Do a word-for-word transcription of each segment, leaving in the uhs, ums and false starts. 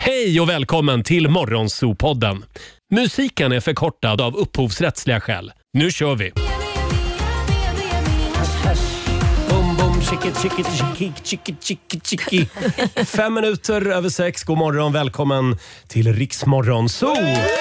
Hej och välkommen till Morgonzoo-podden. Musiken är förkortad av upphovsrättsliga skäl. Nu kör vi! Bom, bom, chiki, chiki, chiki, chiki, chiki, chiki. Fem minuter över sex. God morgon, välkommen till Riks Morgonzoo.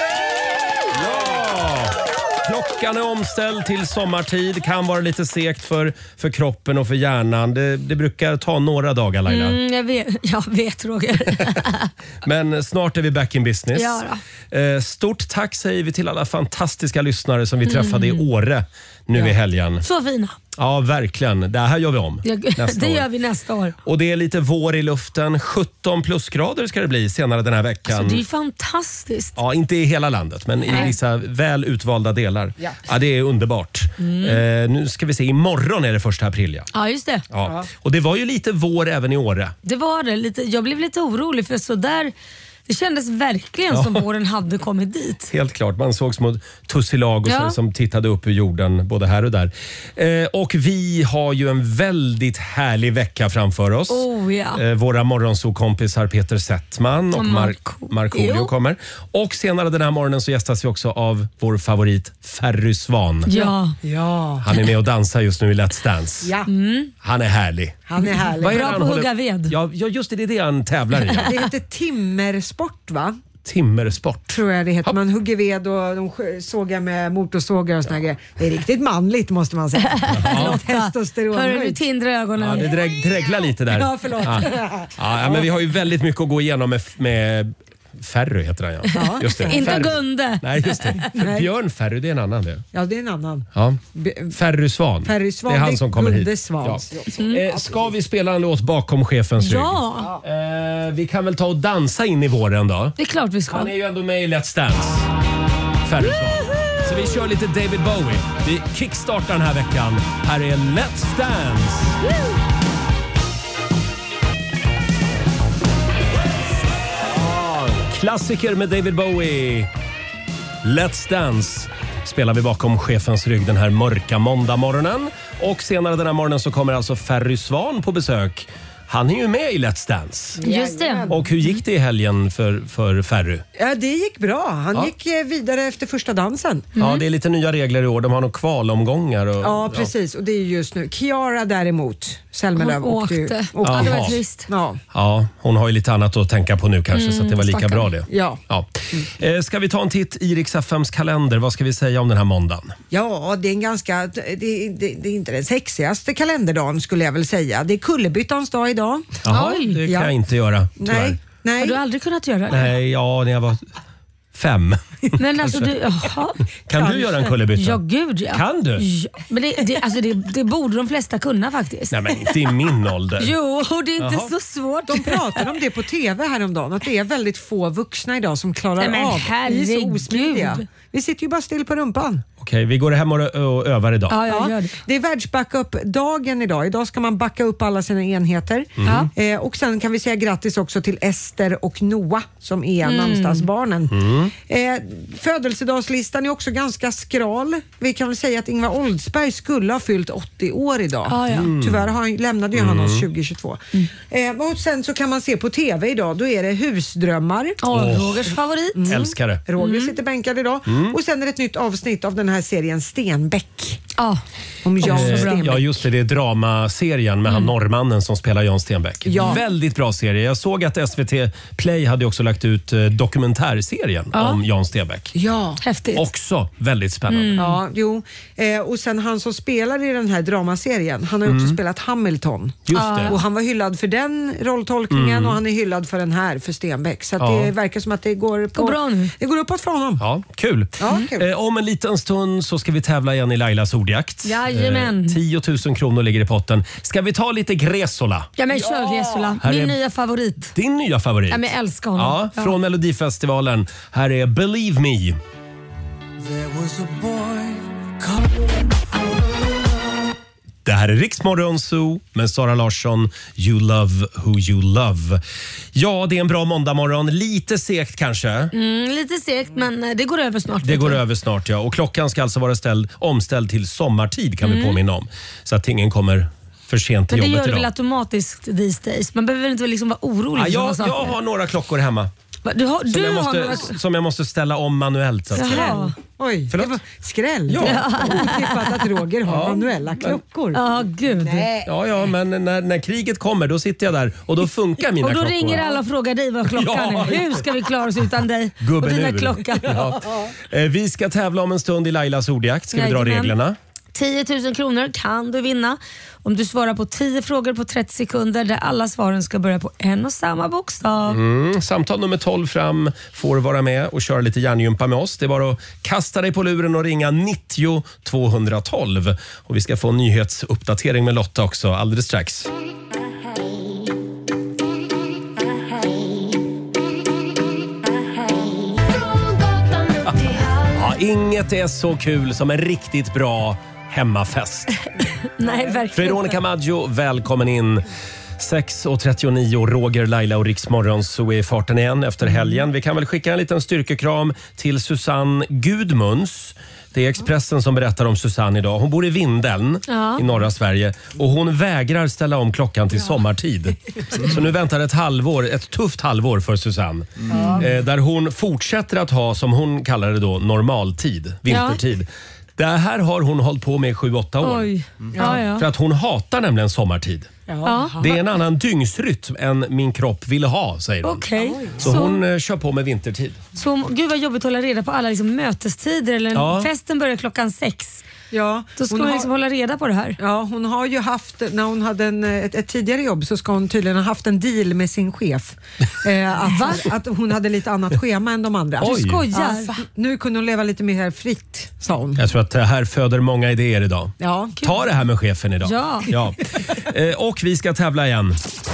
Klockan är omställd till sommartid. Kan vara lite segt för, för kroppen och för hjärnan. Det, det brukar ta några dagar, Laila. Mm, jag vet, jag vet Roger. Men snart är vi back in business. Ja eh, Stort tack säger vi till alla fantastiska lyssnare som vi träffade mm. i Åre nu ja. i helgen. Så fina. Ja, verkligen. Det här gör vi om ja, nästa Det år. gör vi nästa år. Och det är lite vår i luften. sjutton plusgrader ska det bli senare den här veckan. Alltså, det är fantastiskt. Ja, inte i hela landet, men Nej. i vissa väl utvalda delar. Ja, ja det är underbart. Mm. Eh, nu ska vi se, imorgon är det första april. Ja, ja just det. Ja. Och det var ju lite vår även i Åre. Det var det. Lite, jag blev lite orolig för så där... Det kändes verkligen ja. som våren hade kommit dit. Helt klart. Man såg små tussilagor ja. som tittade upp ur jorden både här och där. Eh, och vi har ju en väldigt härlig vecka framför oss. Oh, ja. eh, våra morgonzoo-kompisar Peter Settman och Mark- Markoolio kommer. Och senare den här morgonen så gästas vi också av vår favorit Ferry Svan. Ja. ja. Han är med och dansar just nu i Let's Dance. Ja. Mm. Han är härlig. Han är härlig. Bra på att hugga ved. Ja, ja, just det. Det är det han tävlar i. Det heter timmersport, va? Timmersport. Tror jag det heter. Man hugger ved och de sågar med motorsågar och såna grejer. Det är riktigt manligt måste man säga. Ja. Testosteron. Hör du tindra ögonen? Ja, det dräg, dräglar lite där. Ja, förlåt. Ja. Ja, men vi har ju väldigt mycket att gå igenom med, med Ferry heter han, ja. ja. Just det. Inte Ferry. Gunde. Nej, just det. Nej. Björn Ferry, det är en annan det. Ja, det är en annan. Ja. Ferry Svan. Ferry Svan. Det är han som kommer Gunde hit. Svan. Ja. Mm. Eh, ska vi spela en låt bakom chefens rygg? Ja. Eh, vi kan väl ta och dansa in i våren då? Det är klart vi ska. Han är ju ändå med i Let's Dance. Ferry Svan. Så vi kör lite David Bowie. Vi kickstartar den här veckan. Här är Let's Dance. Woo! Klassiker med David Bowie. Let's Dance spelar vi bakom chefens rygg den här mörka måndagmorgonen. Och senare den här morgonen så kommer alltså Ferry Svan på besök. Han är ju med i Let's Dance. Just det. Och hur gick det i helgen för, för Ferry? Ja, det gick bra. Han ja. gick vidare efter första dansen. Mm. Ja, det är lite nya regler i år. De har nog kvalomgångar. Och, ja, precis. Och det är just nu. Kiara däremot. Selmelöv hon åkte. åkte. åkte. Ja, det var trist. Ja. ja, hon har ju lite annat att tänka på nu kanske, mm, så att det var lika stackare. bra det. Ja. ja. Mm. Eh, ska vi ta en titt i Rix F M:s kalender? Vad ska vi säga om den här måndagen? Ja, det är en ganska, det, det, det är inte den sexigaste kalenderdagen skulle jag väl säga. Det är Kullerbyttans dag idag. Jaha, det kan ja. jag inte göra, tyvärr. Nej. Nej. Har du aldrig kunnat göra det? Nej, ja, när jag var fem. Men alltså du, jaha. Kan du göra en kullerbytta? Ja, gud ja. Kan du? Ja, men det, det, alltså det, det borde de flesta kunna faktiskt. Nej, men inte i min ålder. Jo, det är inte jaha. så svårt. De pratade om det på T V häromdagen, att det är väldigt få vuxna idag som klarar Nej, men av. herregud. Vi är så osmidiga. Vi sitter ju bara still på rumpan. Okej, vi går hem och, ö- och övar idag. Ja, jag gör det. Det är världsbackup-dagen idag. Idag ska man backa upp alla sina enheter. Mm. Eh, och sen kan vi säga grattis också till Ester och Noah som är mm. namnsdagsbarnen. Mm. Eh, födelsedagslistan är också ganska skral. Vi kan väl säga att Ingvar Oldsberg skulle ha fyllt åttio år idag. Ah, ja. mm. Tyvärr har han, lämnade ju mm. han oss tjugohundratjugotvå. Mm. Eh, och sen så kan man se på T V idag. Då är det Husdrömmar. Oh, Rogers favorit. Mm. Älskar det. Roger Mm. sitter bänkad idag. Mm. Och sen är det ett nytt avsnitt av den här serien Stenbeck. Ja. Om Jan Eh, Stenbeck. Ja, just det. Det är dramaserien med han norrmannen som spelar Jan Stenbeck. Ja. Väldigt bra serie. Jag såg att S V T Play hade också lagt ut eh, dokumentärserien Ja. om Jan Stenbeck. Ja. Häftigt. Också väldigt spännande. Mm. Ja, jo. Eh, och sen han som spelar i den här dramaserien, han har ju också spelat Hamilton. Just Ja. det. Och han var hyllad för den rolltolkningen och han är hyllad för den här för Stenbeck. Så att Ja. det verkar som att det går, på, Går bra nu. det går uppåt för honom. Ja, kul. Ja, kul. Eh, om en liten stund så ska vi tävla igen i Lailas ordjakt. Jajamän. Eh, tio tusen kronor ligger i potten. Ska vi ta lite Gresola? Ja men kör Gresola. Här Min är- nya favorit. Din nya favorit. Ja, men jag älskar honom. Ja, från Melodifestivalen. Här är Believe Me. Det här är Rix Morgonzoo med Sara Larsson. You love who you love. Ja, det är en bra måndagmorgon. Lite segt kanske. Mm, lite segt men eh, det går över snart. Det vet går du. över snart, ja. Och klockan ska alltså vara ställd, omställd till sommartid kan vi påminna om. Så att ingen kommer för sent till Men det jobbet gör det idag. väl automatiskt these days. Man behöver inte liksom vara orolig Ja, för såna jag, saker. jag har några klockor hemma. Du har, som, du jag har måste, som jag måste ställa om manuellt. Så att säga. Jaha. Oj, Förlåt? det var skräll. Ja. Otippat att Roger har Ja, manuella klockor. Ja, gud. Nej. Ja, ja, men när, när kriget kommer då sitter jag där och då funkar mina Och då klockor. ringer alla och frågar dig vad klockan Ja. är. Hur ska vi klara oss utan dig Gubben och dina ur. klockor? Ja. Eh, Vi ska tävla om en stund i Lailas ordjakt. Ska vi dra Jajamän. reglerna? tio tusen kronor kan du vinna om du svarar på tio frågor på trettio sekunder där alla svaren ska börja på en och samma bokstav. Mm, samtal nummer tolv fram får vara med och köra lite hjärngympa med oss. Det är bara att kasta dig på luren och ringa nittio tvåhundratolv. Och vi ska få en nyhetsuppdatering med Lotta också alldeles strax. Ja, inget är så kul som en riktigt bra hemmafest. Nej, verkligen Veronica Maggio, välkommen in. sex och trettionio, Roger, Laila och Riksmorgon, så är farten igen efter helgen. Vi kan väl skicka en liten styrkekram till Susanne Gudmunds. Det är Expressen som berättar om Susanne idag. Hon bor i Vindeln Ja. i norra Sverige och hon vägrar ställa om klockan till sommartid. Så nu väntar ett halvår, ett tufft halvår för Susanne. Eh, där hon fortsätter att ha, som hon kallar det då, normaltid, vintertid. Det här har hon hållit på med i sju åtta år. Oj. Ja, ja. För att hon hatar nämligen sommartid. Ja. Det är en annan dygnsrytm än min kropp vill ha, säger hon. Okej. Så hon eh, kör på med vintertid. Så, gud vad jobbigt att hålla reda på alla liksom, mötestider. Eller Ja. festen börjar klockan sex. Ja, Då ska hon man har- liksom hålla reda på det här. Ja, hon har ju haft, när hon hade en, ett, ett tidigare jobb så ska hon tydligen ha haft en deal med sin chef. Eh, att, att hon hade lite annat schema än de andra. Oj. Du skojar. Ja, nu kunde hon leva lite mer fritt, sa hon. Jag tror att det här föder många idéer idag. Ja. Ta det här med chefen idag. Ja. ja. Eh, och vi ska tävla igen.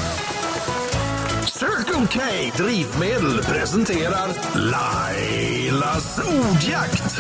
Circle K Drivmedel presenterar Lailas ordjakt.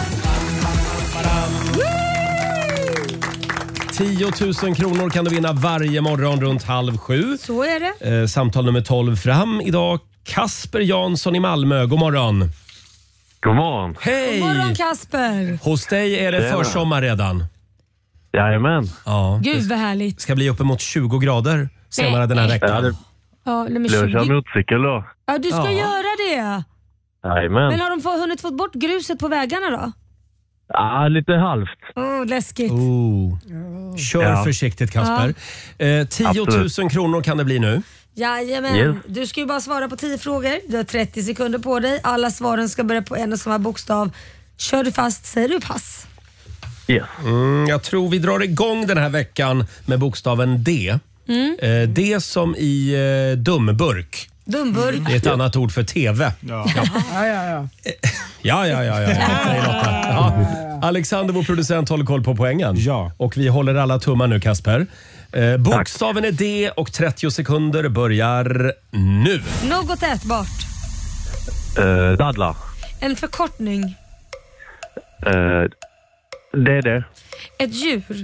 tio tusen kronor kan du vinna varje morgon runt halv sju. Så är det. Eh, samtal nummer tolv fram idag. Kasper Jansson i Malmö, god morgon. God morgon. Hej! God morgon Kasper. Hos dig är det Tjena. försommar redan. Jajamän. Ja. Gud vad härligt. Det ska bli uppemot tjugo grader senare den här Ja, veckan. det Ja, nej, men blir att köra tjugo motorcykel då. Ja, du ska Ja. göra det. Jajamän. Men har de få, hunnit få bort gruset på vägarna då? Ja, lite halvt. Oh, läskigt. Oh. Kör Ja. försiktigt Kasper. Eh, tio tusen kronor kan det bli nu. Jajamän. Yes. Du ska ju bara svara på tio frågor. Du har trettio sekunder på dig. Alla svaren ska börja på en och samma bokstav. Kör du fast säger du pass. Yes. Mm, jag tror vi drar igång den här veckan med bokstaven D. Mm. Eh, D som i eh, dumburk. Dumburk. Det är ett annat ord för T V. Ja, ja, ja. Ja, ja, ja. ja. Säger Lotta. Ja. Alexander, vår producent, håller koll på poängen. Ja. Och vi håller alla tummar nu, Kasper. Eh, bokstaven är D och trettio sekunder börjar nu. Något ätbart. Uh, dadlar. En förkortning. Uh, det är det. Ett djur.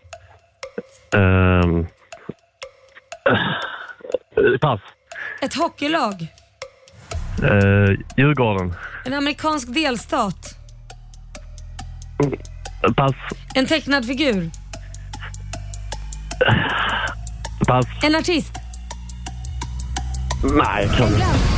Uh, pass. Ett hockeylag. Uh, Djurgården. En amerikansk delstat. Pass. En tecknad figur. Pass. En artist. Nej, klart.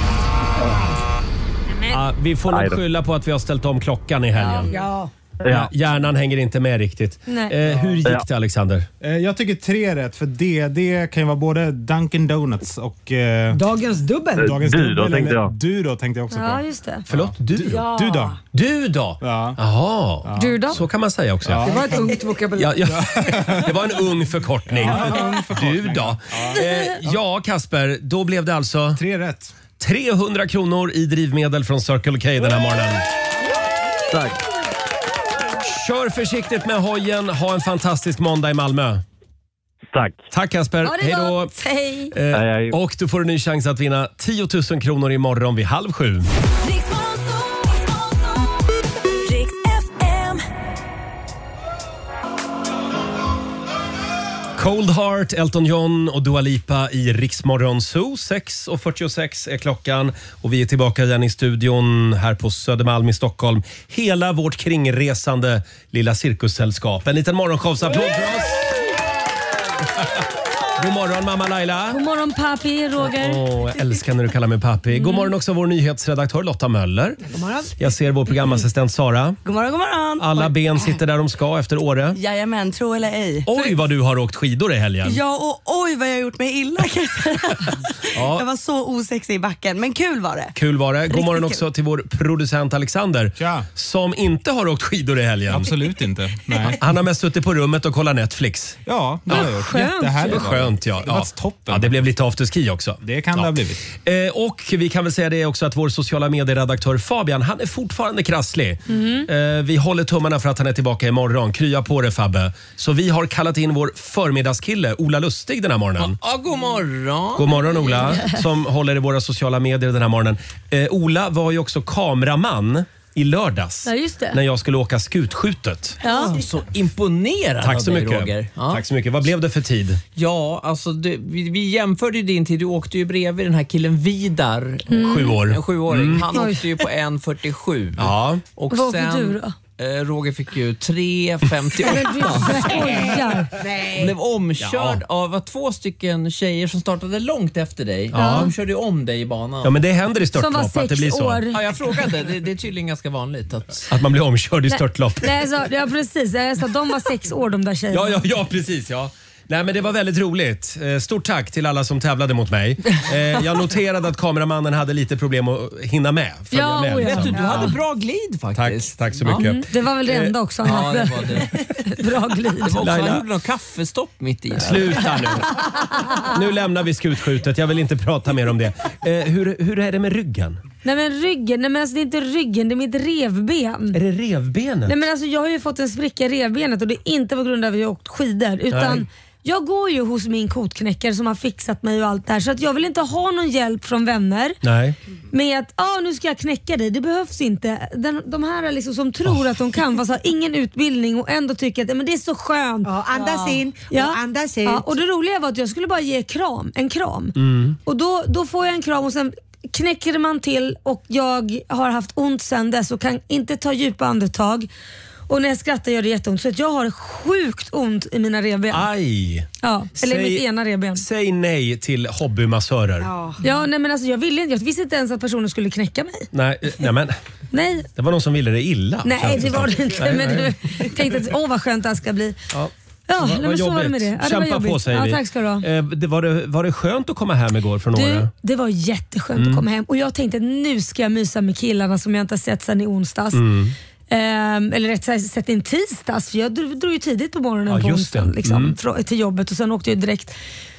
Ja, vi får nog Nej då. skylla på att vi har ställt om klockan i helgen. Ja. Ja, hjärnan hänger inte med riktigt. Nej. Eh, hur gick Ja. det, Alexander? Eh, Jag tycker tre rätt, för det, det kan ju vara både Dunkin Donuts och eh, Dagens dubbel. Dagens Du då, Dubbel, tänkte eller jag. Du då tänkte jag också Ja, på. just det. Förlåt, du då? Ja. Du då? Du då? Ja. Jaha, Du då? så kan man säga också. Ja. Det var ett ungt vokabulär. Ja, ja. Det var en ung förkortning. Du då? Eh, ja, Kasper, då blev det alltså Tre rätt. trehundra kronor i drivmedel från Circle K den här morgonen. Tack. Kör försiktigt med hojen. Ha en fantastisk måndag i Malmö. Tack. Tack Kasper. Ha det Hej då. gott. Hej. Eh, Hej, hej. och du får en ny chans att vinna tio tusen kronor imorgon vid halv sju. Cold Heart, Elton John och Dua Lipa i Riksmorgon Zoo. sex och fyrtiosex är klockan och vi är tillbaka igen i studion här på Södermalm i Stockholm. Hela vårt kringresande lilla cirkussällskap. En liten morgonshowsapplåd för oss. God morgon mamma Laila. God morgon papi Roger. Åh, jag älskar när du kallar mig papi. God morgon också vår nyhetsredaktör Lotta Möller. God morgon. Jag ser vår programassistent Sara. God morgon, god morgon. Alla ben sitter där de ska efter Åre. Jajamän, tro eller ej. Oj vad du har åkt skidor i helgen. Ja, och oj vad jag har gjort mig illa. Ja. Jag var så osexig i backen, men kul var det. Kul var det. God Riktigt morgon kul. också till vår producent Alexander. Tja. Som inte har åkt skidor i helgen. Absolut inte. Nej. Han har mest suttit på rummet och kollat Netflix. Ja, det har jag gjort. Skönt. Jättehärligt. Det var skönt ja. Det var ja. toppen. Ja, det blev lite afterski också. Det kan ja. det ha blivit. Eh, och vi kan väl säga det också att vår sociala medieredaktör Fabian, han är fortfarande krasslig. Mm. Eh, vi håller tummarna för att han är tillbaka imorgon. Krya på det Fabbe. Så vi har kallat in vår förmiddagskille Ola Lustig den här morgonen. Ja, god morgon. God morgon Ola, som håller i våra sociala medier den här morgonen. Eh, Ola var ju också kameraman i lördags. Ja, just det. När jag skulle åka skutskjutet. Ja. Så imponerad Tack av så dig, mycket. Roger. Ja. Tack så mycket. Vad blev det för tid? Ja, alltså du, vi, vi jämförde ju din tid. Du åkte ju bredvid den här killen Vidar. Sju år. En sjuåring. Mm. Han åkte ju på en fyrtiosju. Ja. Och Vad åkte sen, du då? eh, Roger fick ju tre femtioåtta. Men du skojar. Han blev omkörd Ja. av var två stycken tjejer som startade långt efter dig. Ja. De körde ju om dig i banan. Ja, men det händer i Som var störtlopp att det sex blir så. år. Ja, jag frågade. Det, det är tydligen ganska vanligt att... Att man blir omkörd i störtlopp. Nej, jag sa, ja precis. Jag sa, de var sex år de där tjejerna. Ja, ja, ja, precis. Ja. Nej, men det var väldigt roligt. Eh, Stort tack till alla som tävlade mot mig. Eh, Jag noterade att kameramannen hade lite problem att hinna med. Följa Ja, med oj, ja. liksom. Vet du, du hade bra glid Tack, faktiskt. tack så Ja. mycket. Mm, det var väl det enda också han Ja, hade. det var det. Bra glid. Det var också, Laila. han gjorde någon kaffestopp mitt i. Sluta nu. Nu lämnar vi skutskjutet. Jag vill inte prata mer om det. Eh, hur, hur är det med ryggen? Nej men ryggen, nej men alltså det är inte ryggen, det är mitt revben. Är det revbenet? Nej men alltså jag har ju fått en spricka i revbenet och det är inte på grund av att jag har åkt skidor utan Nej. jag går ju hos min kotknäckare som har fixat mig och allt det här så att jag vill inte ha någon hjälp från vänner Nej. med att ah, nu ska jag knäcka dig. Det behövs inte. Den, de här är liksom som tror att de kan fast har ingen utbildning och ändå tycker att ja, men det är så skönt. Ja, andas in Ja. och andas ut. Ja, och det roliga var att jag skulle bara ge kram, en kram. Mm. Och då, då får jag en kram och sen knäcker man till och jag har haft ont sen dess och kan inte ta djupa andetag. Och när jag skrattar gör det jätteont så att jag har sjukt ont i mina revben. Aj. Ja, eller Säg- mitt ena revben. Säg nej till hobbymassörer. Ja. Ja, nej men alltså jag ville inte, jag visste inte ens att personen skulle knäcka mig. Nej, eh, nej, men Nej, det var någon som ville det illa. nej känns det var som. det inte. Nej, Men nej. du tänkte att åh vad skönt det här ska bli. Ja. Ja, Vad- nej, vad men så var det jobbigt. med det. Ja, det var Kämpa på jobbigt. säger Ja, vi. tack ska du ha. Eh, det var, det, var det skönt att komma hem igår från Du, Åre? det var jätteskönt Mm. att komma hem och jag tänkte att nu ska jag mysa med killarna som jag inte har sett sedan i onsdags. Mm. Ehm, eller rätt sagt sett in tisdags för jag drog, drog ju tidigt på morgonen Ja, på just onsdagen det. liksom, Mm. frå- till jobbet och sen åkte jag direkt.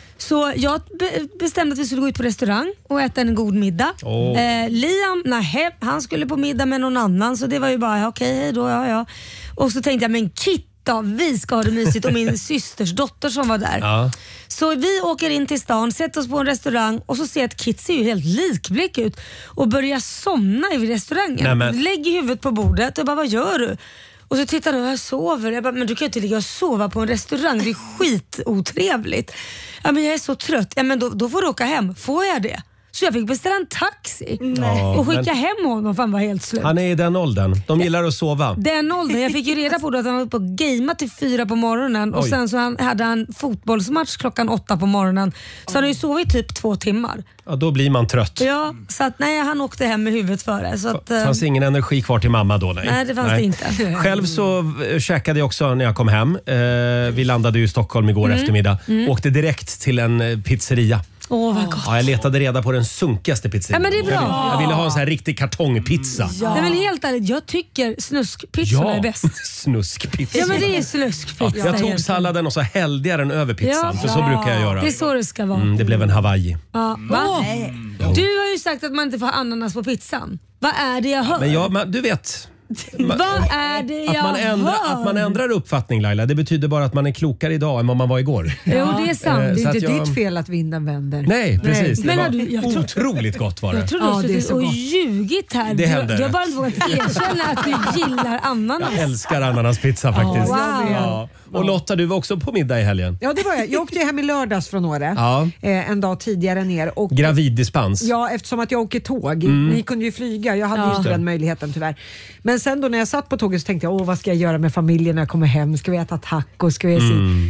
Så jag be- bestämde att vi skulle gå ut på restaurang och äta en god middag. Åh. Eh, Liam, nej, han skulle på middag med någon annan så det var ju bara ja, okej, hej då, ja ja. Och så tänkte jag, men Kit då, vi ska ha det mysigt och min systers dotter som var där. Ja. Så vi åker in till stan, sätter oss på en restaurang och så ser jag att Kit ser ju helt likblick ut och börjar somna i restaurangen. Nej, men- Lägger huvudet på bordet och bara, vad gör du? Och så tittar han och jag sover. Jag bara, men du kan ju inte ligga och sova på en restaurang, det är skitotrevligt. Ja, men jag är så trött. Ja, men då, då får du åka hem. Får jag det? Så jag fick beställa en taxi Ja, och skicka men- hem honom för han var helt slut. Han är i den åldern. De gillar att sova. Den åldern. Jag fick ju reda på då att han var uppe och gamea till fyra på morgonen och Oj. sen så han, hade han fotbollsmatch klockan åtta på morgonen. Så han har ju sovit typ två timmar. Ja, då blir man trött. Ja, så att nej, han åkte hem med huvudet före. Så att, Det eh, fanns ingen energi kvar till mamma då? Nej, Nej, det fanns det inte. Själv så eh, käkade jag också när jag kom hem. Eh, vi landade ju i Stockholm igår Mm. eftermiddag. Åkte direkt till en eh, pizzeria. åh vad gott. Ja, jag letade reda på den sunkigaste pizzerian. Ja, men det är bra. Jag ville, jag ville ha en sån här riktig kartongpizza. Nej, men helt ärligt, jag tycker snuskpizzorna är bäst. snuskpizza. Ja men det är Ja, snuskpizza jag tog egentligen. salladen och så hällde jag den över pizzan. Ja. För så brukar jag göra. Det är så det ska vara. Mm, det blev en Hawaii. Ja, va? Du har ju sagt att man inte får ha ananas på pizzan. Vad är det jag hör? Men jag, man, du vet. Vad är det jag Att man, ändrar, hör? att man ändrar uppfattning Laila, det betyder bara att man är klokare idag än vad man var igår. Jo, det är sant. Eh, Det så är att inte jag- ditt fel att vinden vänder. Nej, precis. Men det har var du- jag tror- otroligt gott var det. Jag tror du har Ja, det är suttit så och gott. ljugit här. Det du, händer. du har bara inte vågat erkänna att du gillar ananas. Jag älskar ananaspizza faktiskt. Wow. Ja. Och Lotta, du var också på middag i helgen. Ja, det var jag. Jag åkte ju hem i lördags från Åre, Ja. eh, en dag tidigare ner. Och Graviddispens. Ja, eftersom att jag åker tåg. Mm. Ni kunde ju flyga, jag hade ju inte den möjligheten tyvärr. Men sen då när jag satt på tåget så tänkte jag, åh vad ska jag göra med familjen när jag kommer hem? Ska vi äta taco? Ska vi se? Mm.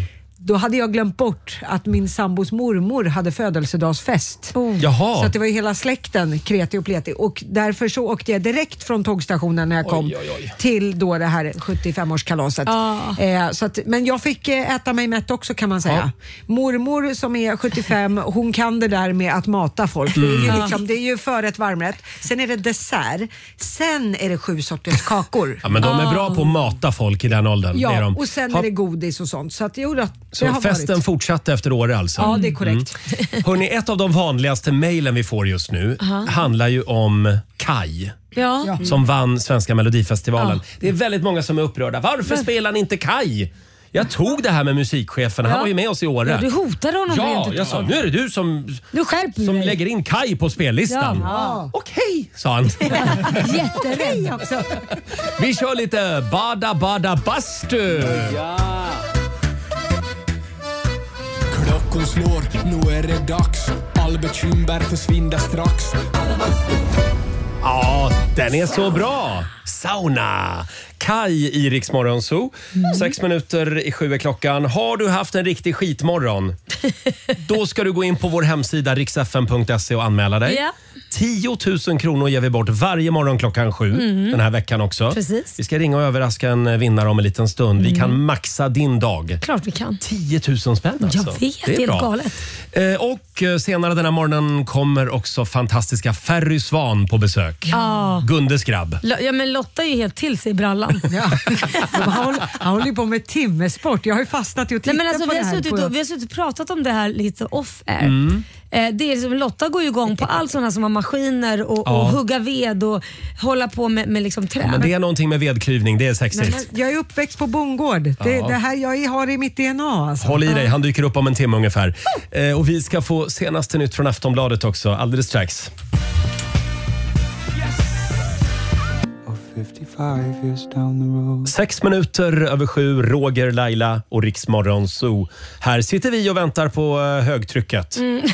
då hade jag glömt bort att min sambos mormor hade födelsedagsfest. Oh. Jaha. Så att det var ju hela släkten, kreti och pleti. Och därför så åkte jag direkt från tågstationen när jag kom Oj, oj, oj. till då det här sjuttiofemårskalaset. Ah. Eh, så att, men jag fick eh, äta mig mätt också kan man säga. Mormor som är sjuttiofem, hon kan det där med att mata folk. Mm. Det, är ju liksom, det är ju förrätt, varmrätt. Sen är det dessert. Sen är det sju sorters kakor. Ja, men de är bra på att mata folk i den åldern. Det är Ja, de. och sen Ha- är det godis och sånt. Så att jo då, det Så har festen varit. fortsatte efter Åre alltså? Ja, det är korrekt. Mm. Hörrni, ett av de vanligaste mejlen vi får just nu handlar ju om Kaj. Ja. Som vann Svenska Melodifestivalen. Ja. Det är väldigt många som är upprörda. Varför spelar ni inte Kaj? Jag tog det här med musikchefen. Han Ja. var ju med oss i Åre. Ja, du hotade honom Ja, rent jag sa utav. nu är det du som, Du skärper som dig. lägger in Kaj på spellistan. Ja. Okej, sa han. Jätterädd också. Vi kör lite Bada Bada Bastu. Klockan slår, nu är det dags. All bekymmer försvinner strax. Ja, den är så bra. Sauna. Kaj i Rix Morgon Zoo. Mm. Sex minuter i sju är klockan. Har du haft en riktig skitmorgon? Då ska du gå in på vår hemsida riks f m punkt se och anmäla dig. Ja. tio tusen kronor ger vi bort varje morgon klockan sju den här veckan också. Mm. Precis. Vi ska ringa och överraska en vinnare om en liten stund. Vi kan maxa din dag. Klart vi kan. tio tusen spänn alltså. Jag vet, det är det är bra. galet. Eh, Och eh, senare den här morgonen kommer också fantastiska Ferry Svan på besök. Ja. Gundes grabb. Lo- Ja, men Lotta är ju helt till sig i brallan. Ja. Han håller, han håller ju på med timmesport. Jag har ju fastnat i att titta Nej, men alltså, på vi, det har här. suttit på... och, vi har suttit och pratat om det här lite off-air. Mm. Eh, det är som, Lotta går ju igång på allt sådana som har maskiner och, Ja. och hugga ved och hålla på med, med liksom träd. Men det är någonting med vedklyvning, det är Nej, sexigt. men jag är uppväxt på bondgård. Det, Ja. det här jag har i mitt D N A. Alltså. Håll i dig, han dyker upp om en timme ungefär. Eh, och vi ska få senaste nytt från Aftonbladet också, alldeles strax. Sex minuter över sju, Roger, Laila och Rix Morgon Zoo. Här sitter vi och väntar på eh, högtrycket. Mm.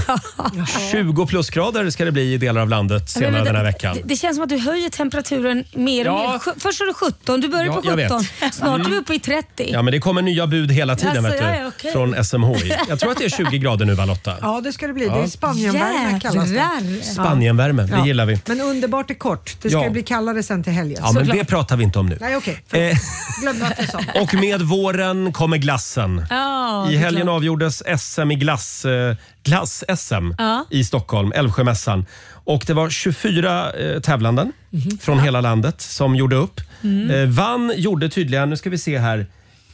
tjugo plusgrader ska det bli i delar av landet senare Men det, den här veckan. Det, det känns som att du höjer temperaturen mer och Ja. mer. Sj- Först var det sjutton, du började Ja, på jag vet. sjutton. Snart är vi uppe i trettio. Ja, men det kommer nya bud hela tiden Alltså, vet du, ja, ja, okej. från S M H I. Jag tror att det är tjugo grader nu, va, Lotta? Ja, det ska det bli. Ja. Det är Spanienvärme kallas det. Jädrar. Spanienvärme, det Ja. gillar vi. Men underbart är kort. Det ska Ja. ju bli kallare sen till helgen. Ja, men Såklart. det pratar vi inte om nu. Nej, okej. Eh, Glömde att jag sa. och med våren kommer glassen. Ja, I det är helgen klart. avgjordes S M i glass, eh, glass-S M Ja. i Stockholm, Älvsjömässan. Och det var tjugofyra eh, tävlanden från hela landet som gjorde upp. Eh, vann gjorde tydligen, nu ska vi se här,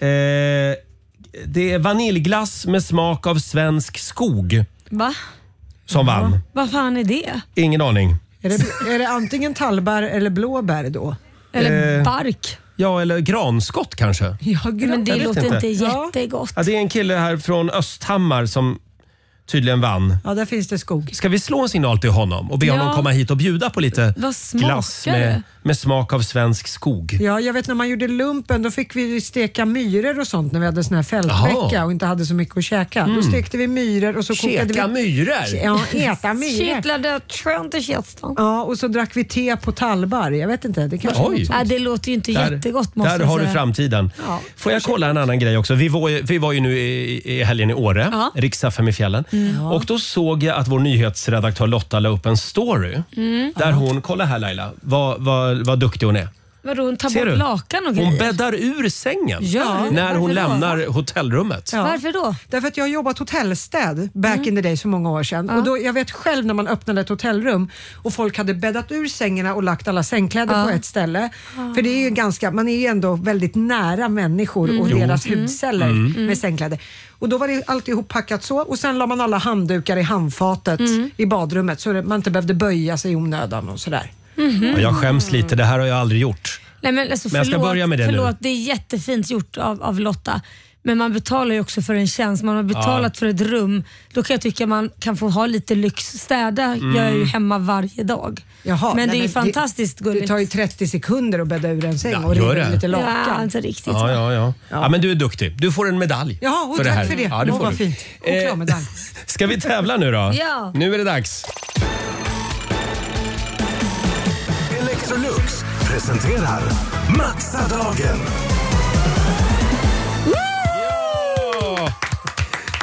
eh, det är vaniljglass med smak av svensk skog Va? som vann. Vad fan är det? Ingen aning. Är det, är det antingen tallbär eller blåbär då? Eller Eh, bark? Ja, eller granskott kanske. Ja, Men det vet låter inte. inte Ja. jättegott. Ja, det är en kille här från Östhammar som tydligen vann. Ja, där finns det skog. Ska vi slå en signal till honom och be Ja. honom komma hit och bjuda på lite Vad smakar glass det? med, med smak av svensk skog? Ja, jag vet när man gjorde lumpen då fick vi steka myror och sånt när vi hade sån här fältvecka Jaha. och inte hade så mycket att käka. Då stekte vi myror och så kokade Käka vi... myror? Ja, äta myror. Kittlade skönt känslan. Ja, och så drack vi te på tallbar. Jag vet inte, det kanske Oj. är något sånt. Nej, det låter ju inte Där, jättegott måste där jag har du säga. framtiden. Ja, Får jag kolla en annan grej också? Vi var ju, vi var ju nu i, i helgen i Åre, Ja. Rix F M i fjällen. Och då såg jag att vår nyhetsredaktör Lotta la upp en story. Där hon, kolla här Laila, vad, vad, vad duktig hon är. Vadå, hon tar Ser bort du? lakan och Hon grejer? bäddar ur sängen Ja, när hon varför då? lämnar hotellrummet. Ja. Varför då? Därför att jag har jobbat hotellstäd back Mm. in the days för många år sedan. Och då, jag vet själv när man öppnade ett hotellrum och folk hade bäddat ur sängarna och lagt alla sängkläder Ja. på ett ställe. För det är ju ganska, man är ju ändå väldigt nära människor och Mm. deras hudceller med sängkläder. Och då var det alltid ihoppackat så och sen la man alla handdukar i handfatet Mm. i badrummet så att man inte behövde böja sig i onödan och sådär. Ja, jag skäms lite, det här har jag aldrig gjort. Nej, men alltså, Men jag ska förlåt, börja med det nu. förlåt, det är jättefint gjort av, av Lotta. Men man betalar ju också för en tjänst. Man har betalat för ett rum. Då kan jag tycka man kan få ha lite lyx. Städa Mm. gör jag ju hemma varje dag. Jaha, men nej, det är ju fantastiskt det, gulligt. det tar ju trettio sekunder att bädda ur en säng Ja, och gör riva det? lite Ja, lakan. inte riktigt. Ja, ja, ja. ja, men du är duktig. Du får en medalj. Jaha, och för det tack här. för det. Ja, det Åh, får vad du. fint. Chokladmedalj. Ska vi tävla nu då? Ja. Nu är det dags. Electrolux presenterar Maxa-dagen. Ja!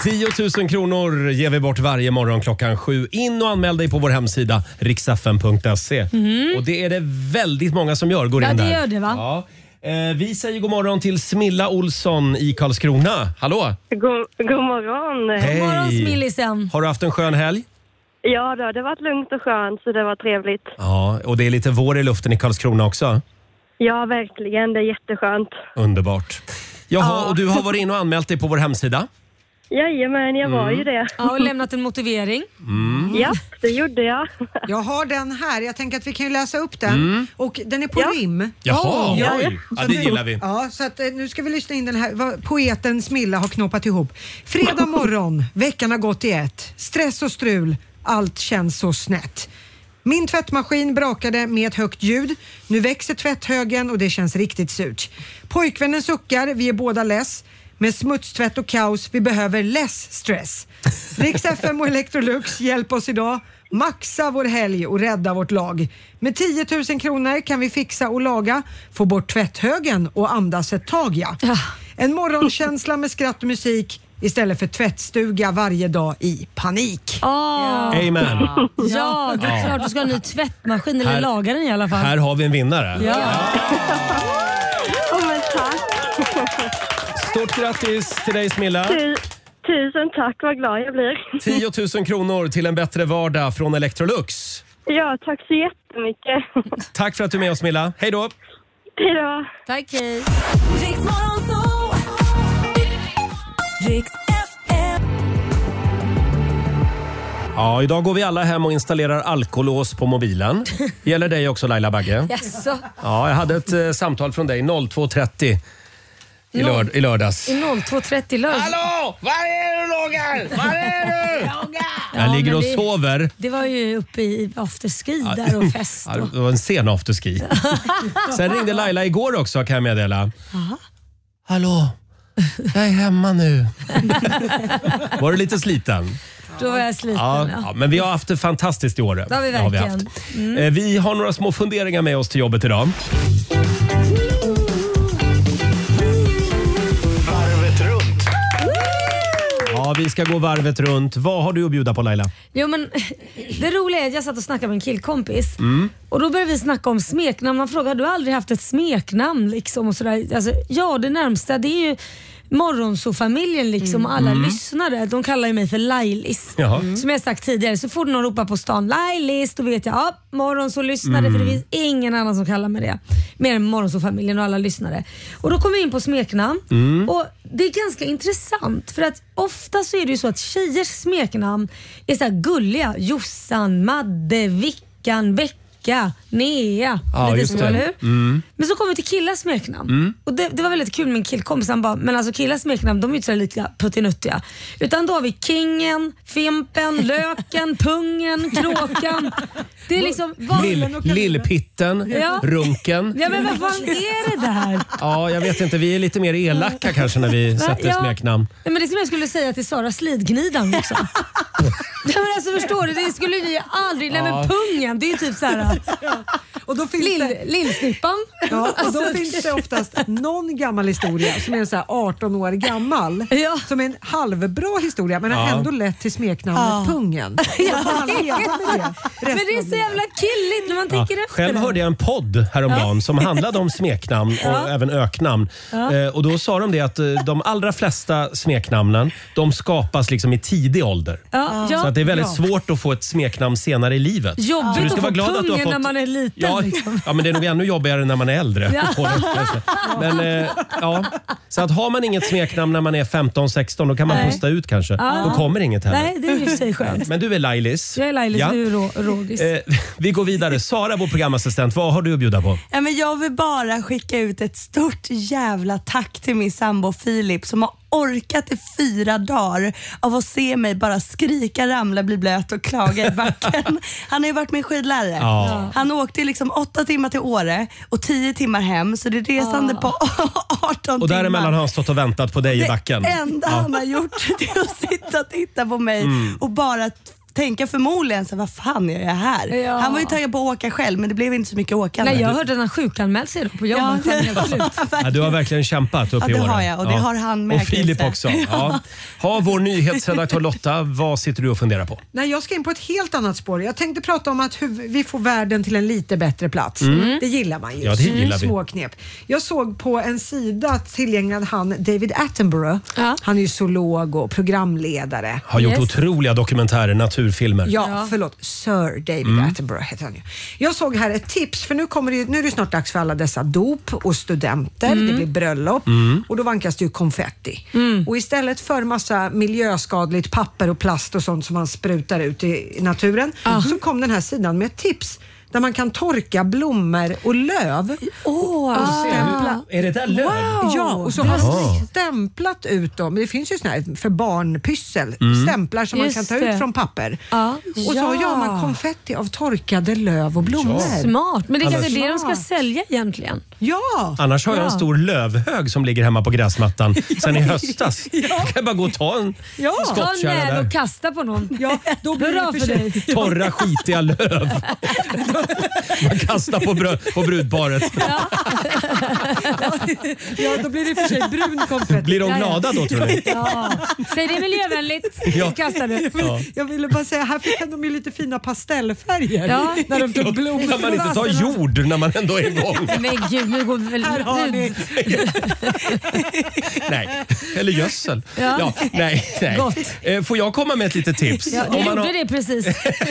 tio tusen kronor ger vi bort varje morgon klockan sju. In och anmäl dig på vår hemsida riks f m punkt s e. Mm. Och det är det väldigt många som gör. Går Ja, in det där. gör det, va? Ja. Eh, vi säger god morgon till Smilla Olsson i Karlskrona. Hallå! God, god morgon. Hej. God morgon, Smillisen. Har du haft en skön helg? Ja, då, det har varit lugnt och skönt så det var trevligt. Ja, och det är lite vår i luften i Karlskrona också. Ja, verkligen. Det är jätteskönt. Underbart. Jaha, Ja. och du har varit in och anmält dig på vår hemsida? Jajamän, jag var Mm. ju det. Ja, och lämnat en motivering. Mm. Ja, det gjorde jag. Jag har den här. Jag tänker att vi kan ju läsa upp den. Mm. Och den är på Ja. rim. Jaha, oj. Ja, Så det nu- gillar vi. Ja, så att, eh, nu ska vi lyssna in den här. Vad poeten Smilla har knoppat ihop. Fredag morgon, veckan har gått i ett. Stress och strul, allt känns så snett. Min tvättmaskin brakade med ett högt ljud. Nu växer tvätthögen och det känns riktigt surt. Pojkvännen suckar, vi är båda less. Med smutstvätt och kaos, vi behöver less stress. Riks F M och Electrolux, hjälp oss idag. Maxa vår helg och rädda vårt lag. Med tio tusen kronor kan vi fixa och laga, få bort tvätthögen och andas ett tag, ja. En morgonkänsla med skratt och musik istället för tvättstuga varje dag i panik. Oh. Amen. Ja, det är Ja. klart du ska ha en ny tvättmaskin eller Här- laga den i alla fall. Här har vi en vinnare. Ja. Oh, men tack. Stort grattis till dig, Smilla. Tu- Tusen tack, vad glad jag blir. tio tusen kronor till en bättre vardag från Electrolux. Ja, tack så jättemycket. Tack för att du är med oss, Smilla. Hej då! Hej då. Tack, hej. Ja, idag går vi alla hem och installerar alkolås på mobilen. Gäller dig också, Laila Bagge? Jaså? Ja, jag hade ett eh, samtal från dig två trettio i, lörd- i lördags. I noll två trettio lördag. Hallå! Var är du, Roger? Var är du? Ja, Jag ligger men och det- sover. Det var ju uppe i afterski där och fest. Ja, Och... det var en sen afterski. Sen ringde Laila igår också, kan jag meddela. Hallå, jag är hemma nu. Var du lite sliten? Då var jag sliten. Ja, Ja. ja, men vi har haft det fantastiskt i år. Det har vi verkligen. Mm. Eh, Vi har några små funderingar med oss till jobbet idag. Varvet runt. Ja, vi ska gå varvet runt. Vad har du att bjuda på, Laila? Jo, men det roliga är att jag satt och snackade med en killkompis Mm. och då började vi snacka om smeknamn. Man frågade, har du aldrig haft ett smeknamn? Liksom, och sådär. Alltså, ja, det närmsta det är ju Morgonsåfamiljen liksom, och alla Mm. lyssnare. De kallar ju mig för Lailis. Jaha. Mm. Som jag sagt tidigare, så får någon ropa på stan Lailis, då vet jag, ja, Morgonså-lyssnare, Mm. för det finns ingen annan som kallar mig det. Mer än Morgonsåfamiljen och alla lyssnare. Och då kommer vi in på smeknamn. Mm. Och det är ganska intressant för att ofta så är det ju så att tjejers smeknamn är så här gulliga. Jossan, Madde, Vickan, Becka, Nea. Ja, lite just så, det. eller hur? Mm. Men så kommer vi till killars smeknamn. Mm. Och det, det var väldigt kul med en killkompis. Han bara, men alltså killars smeknamn de är ju inte så här lika puttinuttiga. Utan då har vi Kingen, Fimpen, Löken, Pungen, Kråkan. Det är liksom Lill, Lillpitten, Ja. Runken. Ja, men vad fan är det där? Ja, jag vet inte. Vi är lite mer elaka kanske när vi Va? sätter Ja. smeknamn. Nej, men det är som jag skulle säga till Sara Slidgnidan också. Ja, men alltså, förstår du, det skulle vi aldrig... Nej, Ja. men Pungen, det är ju typ så här. Och då finns Lill, det, Lillsnippan. ja, och då Alltså, finns det oftast någon gammal historia som är så här arton år gammal. Ja. Som är en halvbra historia men har Ja. ändå lett till smeknamnet Ja. Pungen. Då får man leva med det Men resten det är av så livet. jävla killigt när man Ja. tänker efter. Själv hörde jag en podd häromdagen som handlade om smeknamn och Ja. även öknamn. Ja. Eh, och då sa de det att eh, de allra flesta smeknamnen de skapas liksom i tidig ålder. Ja, ja. Så att det är väldigt Ja. svårt att få ett smeknamn senare i livet. Jobbigt Så du att ska få vara glad att du har pungen fått... när man är liten. Ja, liksom. ja, men det är nog ännu jobbigare när man är äldre. Ja. att få det, kanske. Men, eh, ja. Så att har man inget smeknamn när man är femton sexton då kan man Nej. pusta ut kanske. Ja. Då kommer inget heller. Nej, det är ju i och för sig skönt. Men du är Lailis. Jag är Lailis, Ja. du är Rå- Rågis. Eh, vi går vidare. Sara, vår programassistent, vad har du att bjuda på? Ja, men jag vill bara skicka ut ett stort jävla tack till min sambo Filip som har orkat i fyra dagar av att se mig bara skrika, ramla, bli blöt och klaga i backen. Han har ju varit min skidlärare. Ja. Han åkte liksom åtta timmar till Åre och tio timmar hem, så det är resande på arton Och däremellan timmar. har han stått och väntat på dig i backen. Det enda Ja. han har gjort är att sitta och titta på mig Mm. och bara tänka förmodligen så vad fan är jag här? Ja. Han var ju taggad på att åka själv, men det blev inte så mycket åkande. Nej, jag hörde att han sjukanmält sig då på jobbet. Ja, Ja, du har verkligen kämpat upp Ja, i det åren. har jag, och det har han med, Och Filip Christer. också. Ja. Ha, vår nyhetsredaktör Lotta, vad sitter du och funderar på? Nej, jag ska in på ett helt annat spår. Jag tänkte prata om att hur vi får världen till en lite bättre plats. Mm. Det gillar man ju. Ja, det gillar vi. Små knep. Jag såg på en sida tillgänglig han David Attenborough. Ja. Han är ju zoolog och programledare. Har gjort Yes. otroliga dokumentärer, naturfilmer. Ja, förlåt. Sir David Mm. Attenborough heter han ju. Jag såg här ett tips, för nu, kommer det, nu är det snart dags för alla dessa dop och studenter. Mm. Det blir bröllop Mm. och då vankas det ju konfetti. Och istället för massa miljöskadligt papper och plast och sånt som man sprutar ut i, i naturen så kom den här sidan med ett tips där man kan torka blommor och löv. Åh, och stämpla. Är det där löv? Wow. Ja, och så Jaha. har man stämplat ut dem. Det finns ju såna här för barnpyssel. Mm. Stämplar som Just man kan ta det. ut från papper. Ja. Och så Ja. gör man konfetti av torkade löv och blommor. Smart, men det är kanske Annars- det de ska sälja egentligen. Ja! Annars har jag en Ja. stor lövhög som ligger hemma på gräsmattan sen i höstas. Jag kan bara gå och ta en Ja. Ta en skottkärra näve där. och kasta på någon. Ja, då blir Bra det för dig. Torra skitiga löv. Man kastar på, bröd, på brudparet. Ja, då blir det i och för sig brun konfetti. Blir de Ja, ja. glada då tror ni? Ja. Säg det är miljövänligt. Ja. Kastar du. Ja. Jag ville bara säga, här fick de ju lite fina pastellfärger. Ja. När de tog blommor. Kan man inte ta jord när man ändå är igång? Men gud, nu går vi väl... Här har nu- ni. Nej, eller gödsel. Ja. Ja, nej, nej. Gott. Eh, Får jag komma med ett litet tips? Ja, du Om man gjorde har, det precis.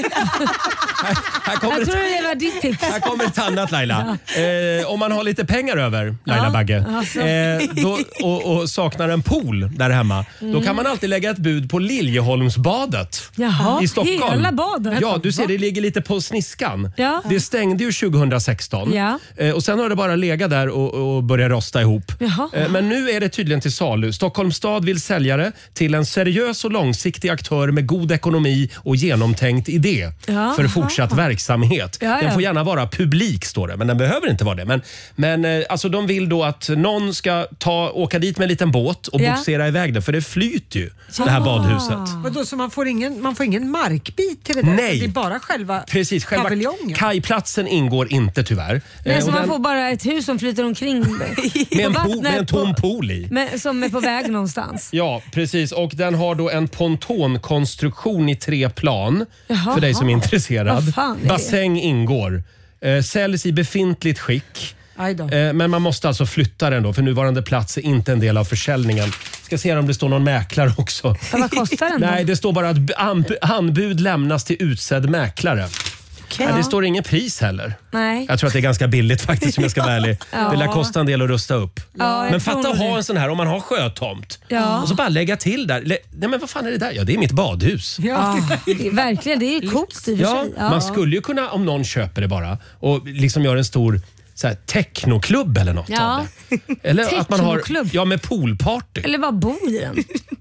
här, kommer Jag ett, tror det var ditt tips. här kommer ett annat Laila. Eh, om man har lite pengar över, Laila Ja, Bagge, alltså. eh, då, och, och saknar en pool där hemma, Mm. då kan man alltid lägga ett bud på Liljeholmsbadet Jaha, i Stockholm. hela badet? Ja, du ser det ligger lite på sniskan. Ja. Det stängde ju tjugohundrasexton Ja. eh, och sen har det bara legat där och, och börjat rosta ihop. Jaha. Eh, men nu är det tydligen till salu. Stockholms stad vill sälja det till en seriös och långsiktig aktör med god ekonomi och genomtänkt idé Ja. för fortsatt verksamhet. Ja, ja. Den får gärna vara publik, står det, men den behöver inte vara det. Men, men eh, alltså, de vill då att någon ska ta, åka dit med en liten båt och Ja. bogsera iväg det, för det flyter ju, det här Ja. badhuset. Vadå, så man får, ingen, man får ingen markbit till det där? Nej. Det är bara själva Precis, själva paviljongen? kajplatsen ingår inte tyvärr. Nej, Eh, så och man den- får bara ett hus som flyter omkring med, en på pool, vattnet med en tom på- pool i. Men, som är på väg någonstans. Ja, precis. Och den har då en pontonkonstruktion i tre plan. Jaha. För dig som är intresserad. Vad fan är det? Bassäng ingår. Eh, säljs i befintligt skick. Aj då. Eh, men man måste alltså flytta den då, för nuvarande plats är inte en del av försäljningen. Ska se om det står någon mäklare också. Ja, vad kostar den då? Nej, det står bara att anb- anbud lämnas till utsedd mäklare. Okej. Men det står ingen pris heller. Nej. Jag tror att det är ganska billigt faktiskt om jag ska vara ärlig. Ja. Det lär kosta en del att rusta upp. Ja, jag Men tror fatta att nog ha det. en sån här om man har sjötomt. Ja. Och så bara lägga till där. Lä- Nej men vad fan är det där? Ja, det är mitt badhus. Ja, det är verkligen. Det är ju coolt i och för Ja, sig. man skulle ju kunna, om någon köper det bara, och liksom gör en stor så här, technoklubb eller något Ja. av det. Eller att man har, Technoklubb. ja, med poolparty. Eller bara bo i den.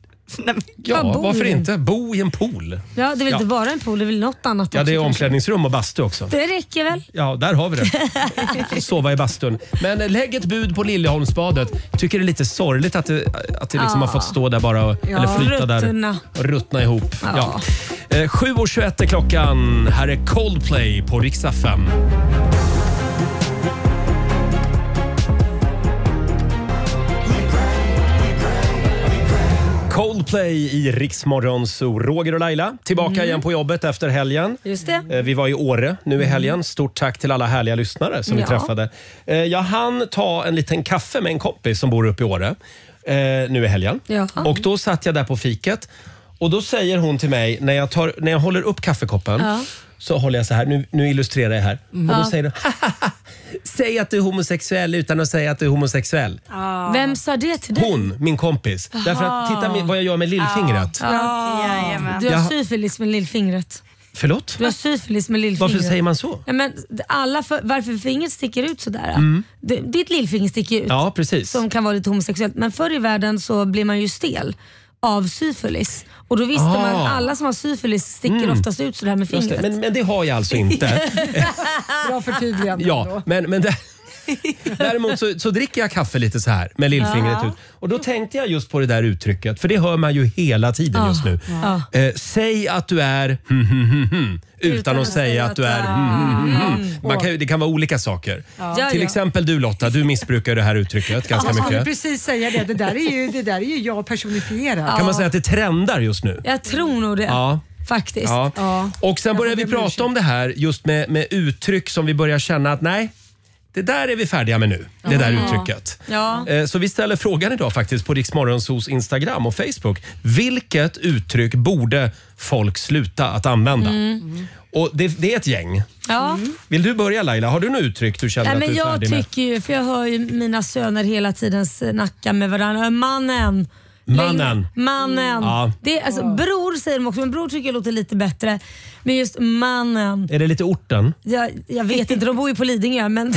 Ja, bara bo varför i den. inte? Bo i en pool. Ja, det är väl Ja. inte bara en pool, det är väl något annat Ja, också, det är kanske. omklädningsrum och bastu också. Det räcker väl? Ja, där har vi det. Sova i bastun. Men eh, lägg ett bud på Liljeholmsbadet. Jag tycker det är lite sorgligt att det, att det liksom Ja. har fått stå där bara och, Ja, eller flyta där ruttna. och ruttna ihop. Ja. Ja. Eh, sju och tjugoett är klockan. Här är Coldplay på Rix F M. Coldplay i Rix Morgon Zoo. Roger och Laila tillbaka Mm. igen på jobbet efter helgen. Just det. Eh, Vi var i Åre nu i helgen. Stort tack till alla härliga lyssnare som vi Ja. träffade. Eh, Jag hann ta en liten kaffe med en kompis som bor uppe i Åre eh, nu i helgen. Ja. Och då satt jag där på fiket och då säger hon till mig när jag, tar, när jag håller upp kaffekoppen Ja. så håller jag så här. Nu, nu illustrerar jag här. Och då Ja. säger hon säg att du är homosexuell utan att säga att du är homosexuell. Vem sa det till dig? Hon, min kompis. Därför att titta mi- vad jag gör med lillfingret. Ja. Jajamän. Du har Jag- syfilis med lillfingret. Förlåt? Du har syfilis med lillfingret. Varför säger man så? Ja, men alla för, varför fingret sticker ut sådär? Det, ditt lillfinger sticker ut. Mm. Ja, precis. Som kan vara lite homosexuellt. Men förr i världen så blir man ju stel av syfilis. Och då visste Ah. man alla som har syfilis sticker Mm. oftast ut sådär med Just fingret. det, men, men det har jag alltså inte. Bra förtydligande. Ja, ändå. men, men det, Däremot så, så dricker jag kaffe lite så här med lillfingret Ja. ut. Och då tänkte jag just på det där uttrycket, för det hör man ju hela tiden Ja. just nu. Ja. Eh, säg att du är hmm, hmm, hmm, hmm, utan, utan att säga att du är hmm, hmm, hmm, hmm. Man kan, ju- Det kan vara olika saker. Ja, Till ja. exempel du Lotta, du missbrukar det här uttrycket ganska Jag skulle mycket. precis säga det. Det där är ju, det där är ju jag personifierad. Kan man säga att det trendar just nu? Jag tror nog det. Ja. Faktiskt. Ja. Ja. Och sen börjar Jag får vi be om prata om det här just med, med uttryck som vi börjar känna att nej, det där är vi färdiga med nu. Det där uttrycket. Ja. Eh, Så vi ställer frågan idag faktiskt på Rix Morgonzos Instagram och Facebook. Vilket uttryck borde folk sluta att använda? Och det, det är ett gäng. Ja. Vill du börja Laila? Har du något uttryck du känner Nej, att men du är jag färdig med? tycker ju, för jag hör ju mina söner hela tiden snacka med varandra. Mannen. Mannen. Lägg- Mannen. Ja. Det är, alltså, bror säger de också, men bror tycker jag låter lite bättre. Men just mannen. Är det lite orten? Jag, jag vet inte, de bor ju på Lidingö men,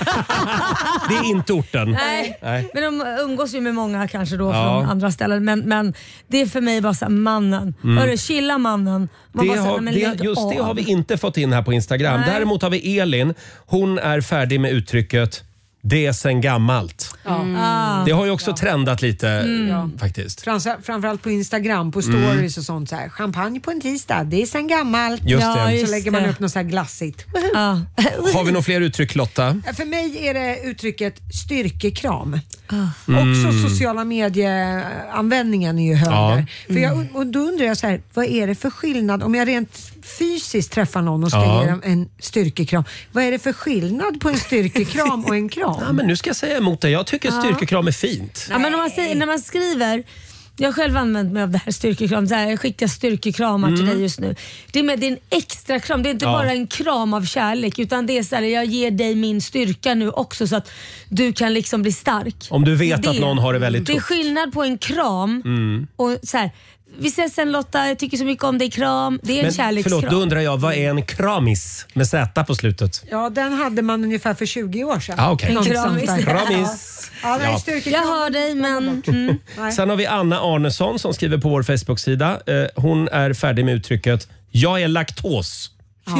Det är inte orten. nej. Nej. men de umgås ju med många kanske då Ja. från andra ställen. Men, men det är för mig bara så här, mannen. Hörru, chilla mannen. Man Det bara så här, har, men det, lägg just det av. har vi inte fått in här på Instagram. Nej. Däremot har vi Elin. Hon är färdig med uttrycket det är sen gammalt. Ah. Det har ju också trendat lite Mm. faktiskt. Framför- Framförallt på Instagram, på stories och sånt. Så här. Champagne på en tisdag, det är sen gammalt. Just Ja, det. just Så lägger man det. upp något så här glassigt. Ja. Har vi några fler uttryck Lotta? För mig är det uttrycket styrkekram. Ah. Också sociala medieanvändningen är ju hög Ja. där. För jag, och då undrar jag så här, vad är det för skillnad om jag rent fysiskt träffar någon och ska Ja. ge dem en styrkekram? Vad är det för skillnad på en styrkekram och en kram? Ja, men nu ska jag säga emot dig. Jag tycker styrkekram är fint. Ja, men om man säger, när man skriver, jag har själv använt mig av det här styrkekram, så här, jag skickar styrkekramar till dig just nu. Det är, med, det är en extra kram, det är inte Ja. bara en kram av kärlek utan det är så här, jag ger dig min styrka nu också så att du kan liksom bli stark. Om du vet Det- att någon har det väldigt Det är tufft. skillnad på en kram och så här, vi ses sen Lotta, jag tycker så mycket om dig, kram. Det är en Men kärlekskram. förlåt, då undrar jag, vad är en kramis med Z på slutet? Ja, den hade man ungefär för tjugo år sedan. Ah, okej. En Någonstans kramis. där. Kramis! Ja, nej, Ja. styrkekram. Jag hör dig men... Mm. Nej. Sen har vi Anna Arnesson som skriver på vår Facebook-sida. Eh, Hon är färdig med uttrycket jag är laktos.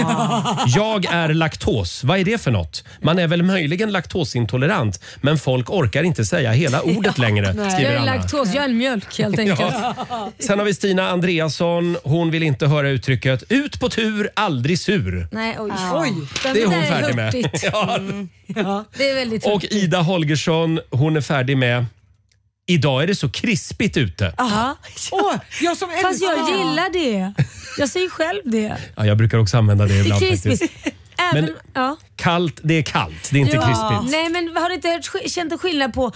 Jag är laktos. Vad är det för något? Man är väl möjligen laktosintolerant, men folk orkar inte säga hela ordet längre, Jag skriver är Anna. laktos, jag är en mjölk helt enkelt. Ja. Sen har vi Stina Andreasson. Hon vill inte höra uttrycket ut på tur, aldrig sur. Nej, oj. Oj. Den Det är hon där färdig med. hurtigt. Ja. Ja. Det är väldigt Och hurtigt. Ida Holgersson, hon är färdig med idag är det så krispigt ute. Ja. Åh, jag som Fast älskar... jag gillar det. Jag säger själv det. Ja, jag brukar också använda det Det är ibland krispigt. faktiskt. Även, Men- ja. Kallt, det är kallt. Det är inte Ja. krispigt. Nej, men har du inte hört, känt en skillnad på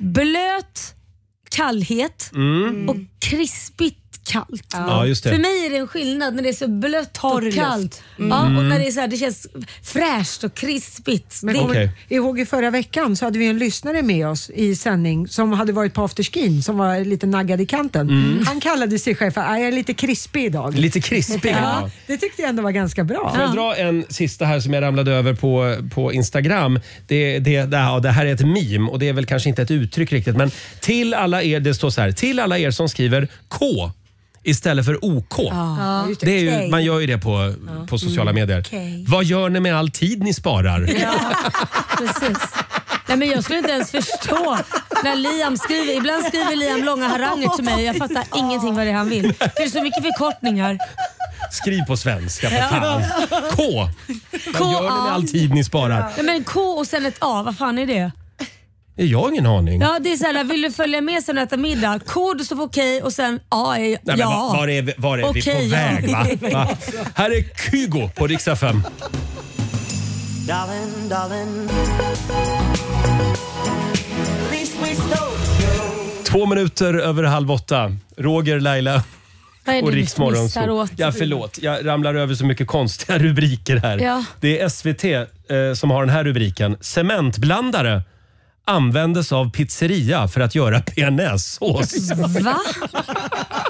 blöt kallhet och krispigt kallt? Ja, just För det. mig är det en skillnad när det är så blött Torr och luft. kallt. Ja, och när det, är så här, det känns fräscht och krispigt. Men det, kommer Okej. ihåg i förra veckan så hade vi en lyssnare med oss i sändning som hade varit på afterskin som var lite naggad i kanten. Han kallade sig själv för "Ah, jag är lite krispig idag. Lite krispig. Ja, Ja. det tyckte jag ändå var ganska bra. Får jag dra en sista här som jag ramlade över på, på Instagram. Det, det, det, ja, det här är ett meme och det är väl kanske inte ett uttryck riktigt. Men till alla er, det står så här. Till alla er som skriver K istället för OK. Ja, just det. Det är ju, Okej. man gör ju det på, på sociala medier. Okej. Vad gör ni med all tid ni sparar? Precis. Nej, men jag skulle inte ens förstå när Liam skriver. Ibland skriver Liam långa haranger till mig och jag fattar ingenting vad det är han vill. För det är så mycket förkortningar. Skriv på svenska för fan. K. Vad gör ni A. med all tid ni sparar? Nej, men K och sen ett A, vad fan är det? Jag har ingen aning. Ja, det är så här, vill du följa med sen och äta middag? K, du står för okej och sen A är Nej, men ja. var, var är, vi- var är vi på Okej, ja. väg? Va? Va? Här är Kygo på Rix F M. Darling, darling. Please, please don't. Två minuter över halv åtta. Roger, Laila Vad är det och du Rix Morgon. fnissar åt? Ja, förlåt. Jag ramlar över så mycket konstiga rubriker här. Ja. Det är S V T eh, som har den här rubriken. Cementblandare användes av pizzeria för att göra bearnaisesås. Va?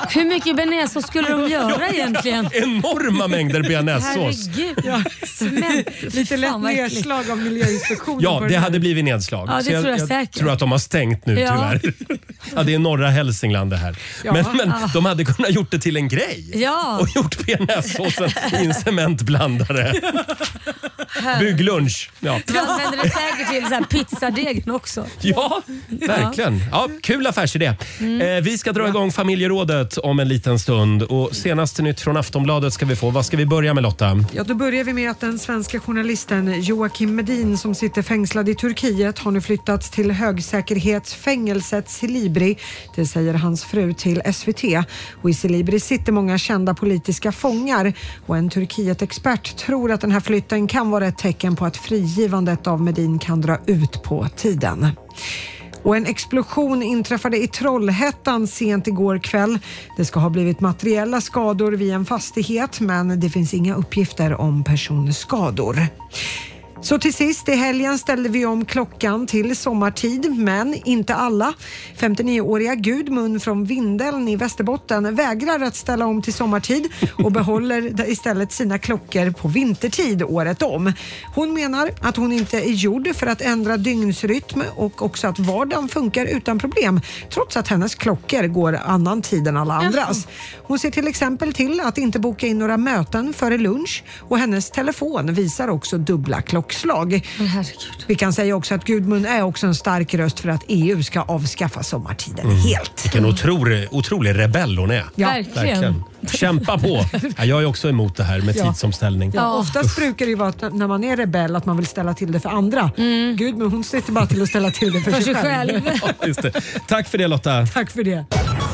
Hur mycket bearnaisesås skulle de göra egentligen? Enorma mängder bearnaisesås. Herregud. Ja. Men, lite lätt nedslag av miljöinspektionen. Ja, det hade blivit nedslag. Ja, det Så jag, tror jag jag säkert. tror att de har stängt nu Ja. tyvärr. Ja, det är norra Hälsingland det här. Ja. Men, men Ja. de hade kunnat gjort det till en grej. Ja. Och gjort bearnaisesåsen i en cementblandare. Bygglunch. Ja. Man använder det säkert till så här pizzadegen också. Ja, verkligen. Ja, kul affärsidé. Mm. Eh, vi ska dra igång familjerådet om en liten stund. Och senaste nytt från Aftonbladet ska vi få. Vad ska vi börja med, Lotta? Ja, då börjar vi med att den svenska journalisten Joakim Medin som sitter fängslad i Turkiet har nu flyttats till högsäkerhetsfängelset Silivri. Det säger hans fru till S V T. Och i Silivri sitter många kända politiska fångar och en Turkiet-expert tror att den här flytten kan vara ett tecken på att frigivandet av Medin kan dra ut på tiden. Och en explosion inträffade i Trollhättan sent igår kväll. Det ska ha blivit materiella skador vid en fastighet, men det finns inga uppgifter om personskador. Så till sist, i helgen ställde vi om klockan till sommartid, men inte alla. femtionio-åriga Gudmund från Vindeln i Västerbotten vägrar att ställa om till sommartid och behåller istället sina klockor på vintertid året om. Hon menar att hon inte är gjord för att ändra dygnsrytm och också att vardagen funkar utan problem, trots att hennes klockor går annan tid än alla andras. Hon ser till exempel till att inte boka in några möten före lunch och hennes telefon visar också dubbla klockor. Slag. Vi kan säga också att Gudmund är också en stark röst för att E U ska avskaffa sommartiden Mm. helt. Vilken otrolig, otrolig rebell hon är. Ja. Verkligen. Kämpa på. Ja, jag är också emot det här med Ja. tidsomställning. Ja, oftast brukar det ju vara att när man är rebell att man vill ställa till det för andra. Mm. Gudmund, hon sitter bara till att ställa till det för, För sig sig själv. själv. Ja, just det. Tack för det, Lotta. Tack för det.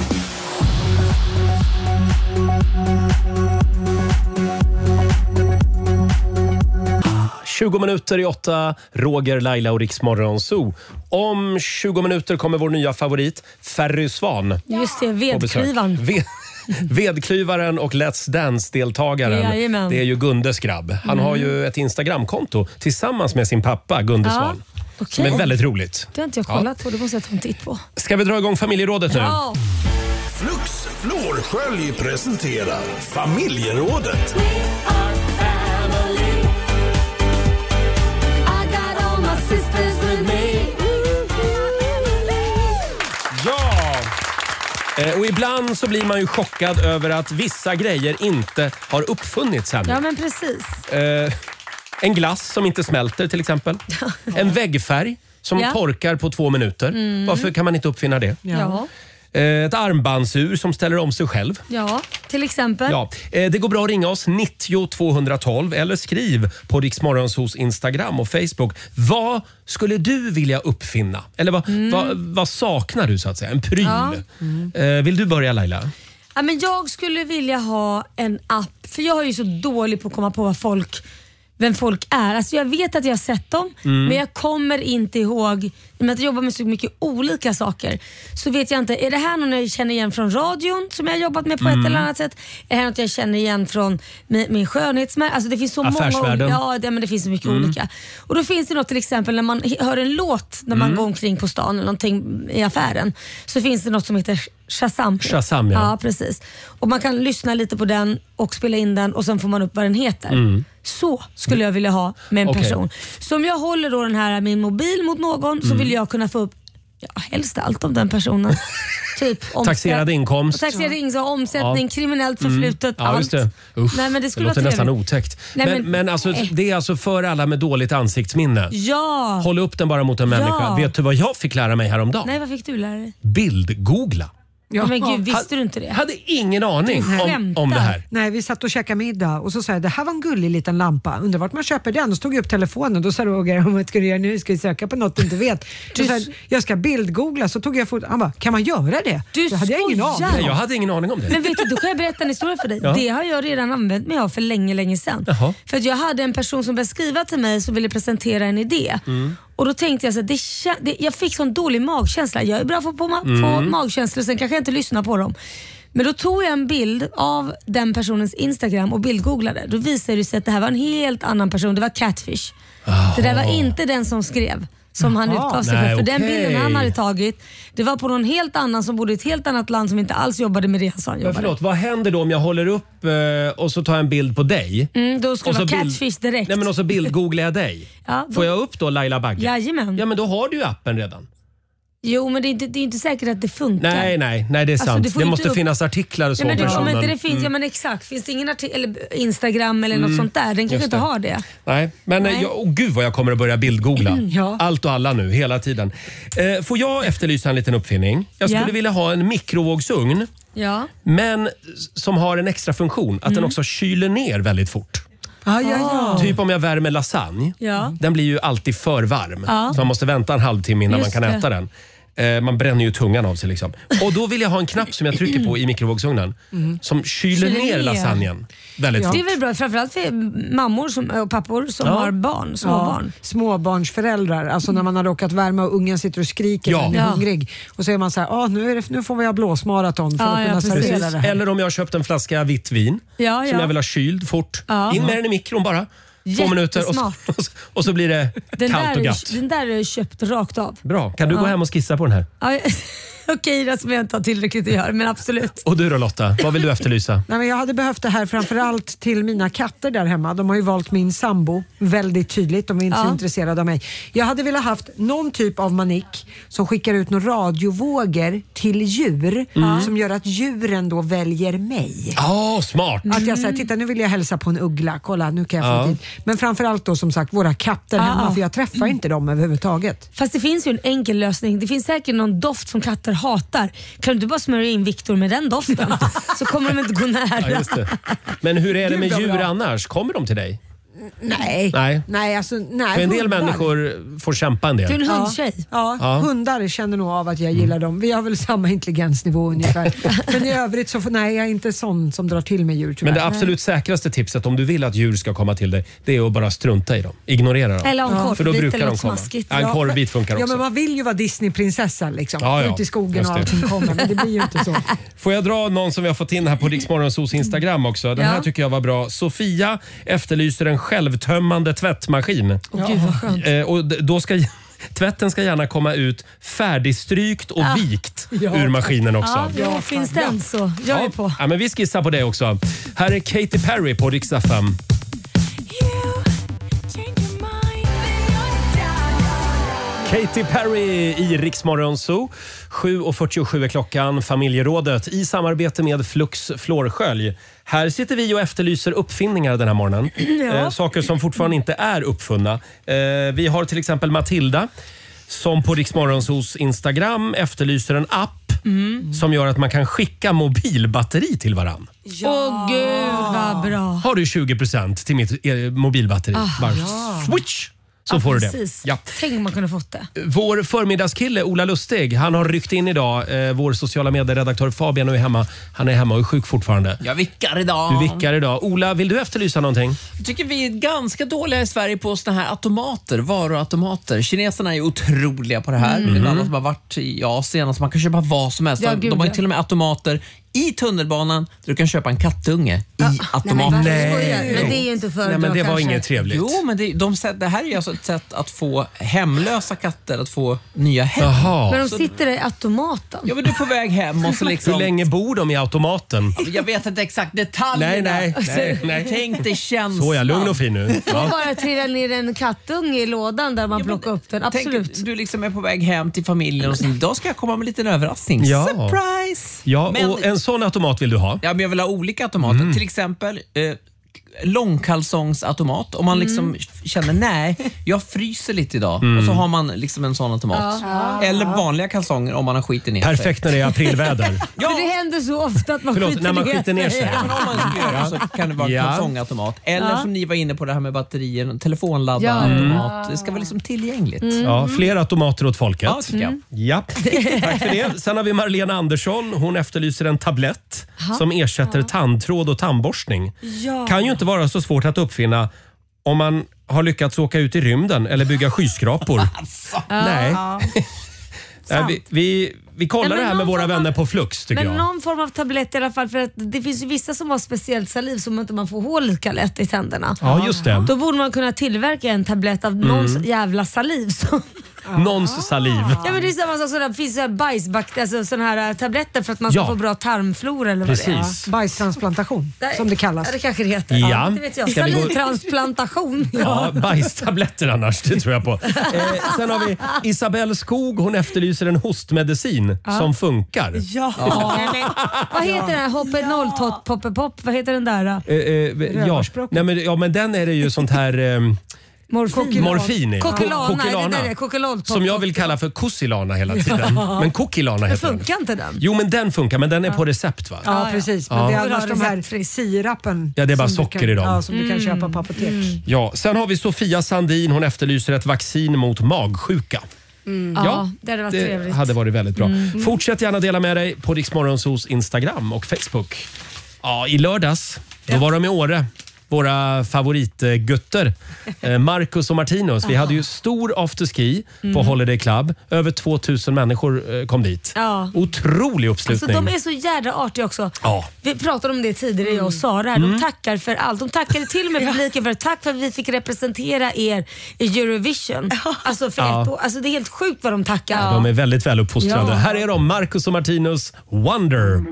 tjugo minuter i åtta, Roger, Laila och Riksmorgon Zoo. Om tjugo minuter kommer vår nya favorit, Ferry Svan. Just det, på besök. vedklyvan. Ved, vedklyvaren och Let's Dance-deltagaren. Jajamän. Det är ju Gundes grabb. Han Mm. har ju ett Instagramkonto tillsammans med sin pappa, Gunde Ja, Svan. okej. Som är väldigt roligt. Det har inte jag kollat på, det måste jag ta en titt på. Ska vi dra igång familjerådet nu? Ja. Flux Florskölj presenterar familjerådet. Ja! Eh, Och ibland så blir man ju chockad över att vissa grejer inte har uppfunnits ännu. Ja, men precis. Eh, en glass som inte smälter till exempel. En väggfärg som Ja. torkar på två minuter. Mm. Varför kan man inte uppfinna det? Ja. Eh, ett armbandsur som ställer om sig själv. Ja, till exempel. Ja, eh, det går bra att ringa oss nittio tvåhundratolv eller skriv på Riksmorgonsos Instagram och Facebook. Vad skulle du vilja uppfinna? Eller vad, Mm. vad, vad saknar du så att säga? En pryl. Ja. Eh, vill du börja, Laila? Ja, men jag skulle vilja ha en app, för jag är ju så dålig på att komma på vad folk, vem folk är. Alltså jag vet att jag har sett dem, Mm. men jag kommer inte ihåg. I och med att jag jobbar med så mycket olika saker så vet jag inte, är det här någon jag känner igen från radion som jag har jobbat med på Mm. ett eller annat sätt? Är det här något jag känner igen från min, min skönhetsmärke? Alltså det finns så Affärsvärlden. många. Ja, det, men det finns så mycket Mm. olika. Och då finns det något till exempel när man hör en låt när man Mm. går omkring på stan eller någonting i affären, så finns det något som heter Shazam. Shazam, ja. Ja, precis. Och man kan lyssna lite på den och spela in den och sen får man upp vad den heter. Mm. Så skulle jag vilja ha med en Okej. person. Så om jag håller då den här min mobil mot någon så Mm. vill jag kunna få upp, ja, helst allt om den personen. Typ omsätt- Taxerad inkomst. Taxerad inkomst, omsättning, Ja. kriminellt Mm. förflutet, Ja, allt. just det. Usch, Nej, men det det skulle låter vara nästan trevligt. otäckt. Nej, men, men- men alltså, nej. det är alltså för alla med dåligt ansiktsminne. Ja. Håll upp den bara mot en Ja. människa. Vet du vad jag fick lära mig häromdagen? Nej, vad fick du lära dig? Bildgoogla. Ja. Men gud, visste Ha- du inte det? hade ingen aning om, om det här. Nej, vi satt och käkade middag och så sa jag, det här var en gullig liten lampa. Undrar vart man köper den? Och så tog jag upp telefonen. Då sa Roger, vad ska du göra nu? Ska vi söka på något du inte vet? Du- Så sa jag, jag ska bildgoogla. Så tog jag foto. Han bara, kan man göra det? Du så hade jag ingen skojar. aning. Nej, jag hade ingen aning om det. Men vet du, då kan jag berätta en historia för dig. Ja. Det har jag redan använt mig av för länge, länge sedan. Jaha. För att jag hade en person som började skriva till mig som ville presentera en idé. Mm. Och då tänkte jag så att det, kä- det, jag fick sån dålig magkänsla. Jag är bra på att få, ma- Mm. få magkänslor, sen kanske jag inte lyssnar på dem. Men då tog jag en bild av den personens Instagram och bildgooglade. Då visade det sig att det här var en helt annan person. Det var catfish. Oh. Det där var inte den som skrev. Som han utgav sig Nej, för. För okay. den bilden han hade tagit, det var på någon helt annan som bodde i ett helt annat land som inte alls jobbade med det han sa han Men jobbade. förlåt, vad händer då om jag håller upp eh, och så tar jag en bild på dig? Mm, då ska Och det så vara bild- catfish direkt. Nej men och så bildgooglar jag dig. Ja, då- Får jag upp då Laila Bagge? Jajamän. Ja men då har du ju appen redan. Jo, men det är, inte, det är inte säkert att det funkar. Nej, nej, nej det är Alltså, sant. du får det inte måste upp- finnas artiklar och så. Nej, men om det, om personen. inte det finns, Mm. ja men exakt. Finns det ingen artikel, eller Instagram eller något Mm, sånt där? Den kanske just inte det. har det. Nej, men Nej. Nej. Jag, oh, gud vad jag kommer att börja bildgoogla. Ja. Allt och alla nu, hela tiden. Eh, får jag efterlysa en liten uppfinning? Jag skulle Ja. vilja ha en mikrovågsugn, Ja. men som har en extra funktion. Att den Mm. också kyler ner väldigt fort. Ah, ja, ja. Typ om jag värmer lasagne. Ja. Den blir ju alltid för varm. Ja. Så man måste vänta en halvtimme innan Just man kan det. äta den. Eh, man bränner ju tungan av sig liksom. Och då vill jag ha en knapp som jag trycker på i mikrovågsugnen. Som kyler, Kyler ner ner. lasagnen väldigt Det är fort. väl bra, framförallt för mammor som, och pappor som Ja. har barn, små Ja, barn. småbarnsföräldrar, alltså när man har råkat värma och ungen sitter och skriker Ja. när den är Ja. hungrig. Och så är man så här, ah, nu, är det, nu får vi ha blåsmaraton för Ja, att ja, kunna precis. servera det här. Eller om jag har köpt en flaska vitt vin Ja, som ja. jag vill ha kyld fort. Ja. In med den i mikron bara. Två minuter och så, Jättesmart. och så, och så blir det Den kallt där, och gött. den där är köpt rakt av. Bra. Kan du gå Ja. hem och skissa på den här? Ja, okej, det som jag inte har tillräckligt att göra, men absolut. Och du då Lotta, vad vill du efterlysa? Nej, men jag hade behövt det här framförallt till mina katter där hemma. De har ju valt min sambo väldigt tydligt. De är inte Ja. så intresserade av mig. Jag hade velat haft någon typ av manik som skickar ut några radiovågor till djur Mm. som gör att djuren då väljer mig. Ja, smart. Att jag säger, titta nu vill jag hälsa på en uggla, kolla nu kan jag få Ja. tid. Men framförallt då som sagt våra katter Ja. hemma, för jag träffar inte dem överhuvudtaget. Fast det finns ju en enkel lösning. Det finns säkert någon doft som katter hatar. Kan du inte bara smörja in Viktor med den doften? Så kommer de inte gå nära. Ja, just det. Men hur är det Gud, med vad djur bra. annars? Kommer de till dig? Nej, Nej. nej, alltså, nej För en del hundar. människor får kämpa en Du är en del. hundtjej. Ja, Ja. hundar känner nog av att jag gillar dem. Vi har väl samma intelligensnivå ungefär. Men i övrigt så, får- nej jag är inte sån som drar till med djur tyvärr. Men det absolut säkraste tipset om du vill att djur ska komma till dig, det är att bara strunta i dem. Ignorera dem. Eller en korvbit För då brukar eller de något komma. smaskigt. Ja, en korvbit funkar Ja, också. men man vill ju vara Disneyprinsessa liksom. Ja, ja. Ut i skogen Just och det. allting kommer. Men det blir ju inte så. Får jag dra någon som vi har fått in här på Riksmorgonsos Instagram också? Den Ja. här tycker jag var bra. Sofia efterlyser en självtömmande tvättmaskin. Åh, gud vad skönt. Eh, och d- då ska tvätten ska gärna komma ut färdigstrykt och Ja. vikt Ja, ur maskinen också. Ja, jo, finns den så. Jag är på. Ja, men vi skissar på det också. Här är Katy Perry på Rix F M. Katy Perry i Rix Morgon Zoo. sju och fyrtiosju är klockan. Familjerådet i samarbete med Flux Flårskölj. Här sitter vi och efterlyser uppfinningar den här morgonen. Eh, saker som fortfarande inte är uppfunna. Eh, vi har till exempel Matilda som på Rix Morgon Zoos Instagram efterlyser en app som gör att man kan skicka mobilbatteri till varann. Åh gud vad bra. Har du tjugo procent till mitt eh, mobilbatteri? Bara switch! Så Ja, får du det. precis. Ja. Tänk om man kunde fått det. Vår förmiddagskille Ola Lustig, han har ryckt in idag. Eh, vår sociala medieredaktör Fabian är hemma. Han är hemma och är sjuk fortfarande. Jag vickar idag. Du vickar idag. Ola, vill du efterlysa någonting? Jag tycker vi är ganska dåliga i Sverige på såna här automater, varuautomater. Kineserna är otroliga på det här. Mm. Det är alla som har varit i Asien, alltså man kan köpa vad som helst. Ja, de gud, de har ju ja. till och med automater i tunnelbanan där du kan köpa en kattunge i Nej, automaten. men, nej. men det är ju inte för Nej, men det var kanske. inget trevligt. Jo, men det, de, sätt- det här är ju alltså ett sätt att få hemlösa katter att få nya hem. Jaha. Men de Så- sitter i automaten. Ja, men du är på väg hem och så liksom... Hur länge bor de i automaten? Jag vet inte exakt detaljerna. Nej, nej, nej, nej. Tänk dig känslan. Så är jag, lugn och fin nu. Och Ja. bara trilla ner en kattunge i lådan där man plockar upp den. Absolut. Tänk, du liksom är på väg hem till familjen och så, då ska jag komma med en liten överraskning. Ja. Surprise! Ja, Men- och en sån automat vill du ha? Ja, men jag vill ha olika automater. Mm. Till exempel eh, långkalsongsautomat. Om man liksom Mm. känner, nej, jag fryser lite idag. Mm. Och så har man liksom en sån automat. Eller vanliga kalsonger om man har skitit ner sig. Perfekt när det är aprilväder. Ja, För det händer så ofta att man Förlåt, skiter, när man skiter ner sig. men om man skulle göra så kan det vara en Ja. kalsongautomat. Eller Ja. som ni var inne på det här med batterier, en telefonladdad Ja. automat. Det ska vara liksom tillgängligt. Ja, fler automater åt folket. Ja, tycker jag. Ja, tack för det. Sen har vi Marlena Andersson. Hon efterlyser en tablett som ersätter tandtråd och tandborstning. Ja. Kan ju inte vara så svårt att uppfinna om man har lyckats åka ut i rymden eller bygga skyskrapor. Nej. Äh, vi, vi, vi kollar Nej, det här med våra vänner på Flux tycker Men jag. någon form av tablett i alla fall, för att det finns ju vissa som har speciellt saliv som inte man får hål lika lätt i tänderna. Ja, just det. Då borde man kunna tillverka en tablett av Mm. någons jävla saliv. Som Någons saliv. Ja, men det är samma sak som det finns bajsbakterier, alltså sådana här tabletter för att man ska Ja. få bra tarmflora eller vad det är. Precis. Bajstransplantation som det kallas. Ja, det kanske det heter. Ja. Det vet jag. Ska vi gå- Salivtransplantation. Ja, bajstabletter annars, det tror jag på. Eh, sen har vi Isabelle Skog, hon efterlyser en hostmedicin Ja. som funkar. Ja. Nej, men, vad heter den här? Hoppe noll tot poppe pop? Vad heter den där? Eh, eh, ja. Nej, men, ja, men den är det ju sånt här... Eh, Morfin. Morfin i. Kokilana. Kokilana. Det där är kokilol. Som jag vill kalla för Kossilana hela tiden. Ja. Men Kokilana Men heter den. funkar inte den? Jo, men den funkar, men den är Ja. på recept va? Ja, precis. Men Ja. det är annars de här sirapen. Ja, det är bara som du socker kan, i dem. Ja, som du kan köpa på apotek. Ja, sen har vi Sofia Sandin, hon efterlyser ett vaccin mot magsjuka. Mm. Ja, det hade varit det trevligt. hade varit väldigt bra. Mm. Fortsätt gärna dela med dig på Rix Morgonzos Instagram och Facebook. Ja, i lördags, då var de i Åre. Våra favoritgutter, eh, Marcus och Martinus. Vi hade ju stor afterski på Mm. Holiday Club. Över tvåtusen människor eh, kom dit. Ja. Otrolig Alltså, uppslutning. de är så jädra artiga också. Ja. Vi pratade om det tidigare, jag och Sara. här. De Mm. tackar för allt. De tackade till och med publiken för tack för att vi fick representera er i Eurovision. Alltså, för Ja. ett år. Alltså det är helt sjukt vad de tackar. De är väldigt väl uppfostrade. Ja. Här är de, Marcus och Martinus, Wonder.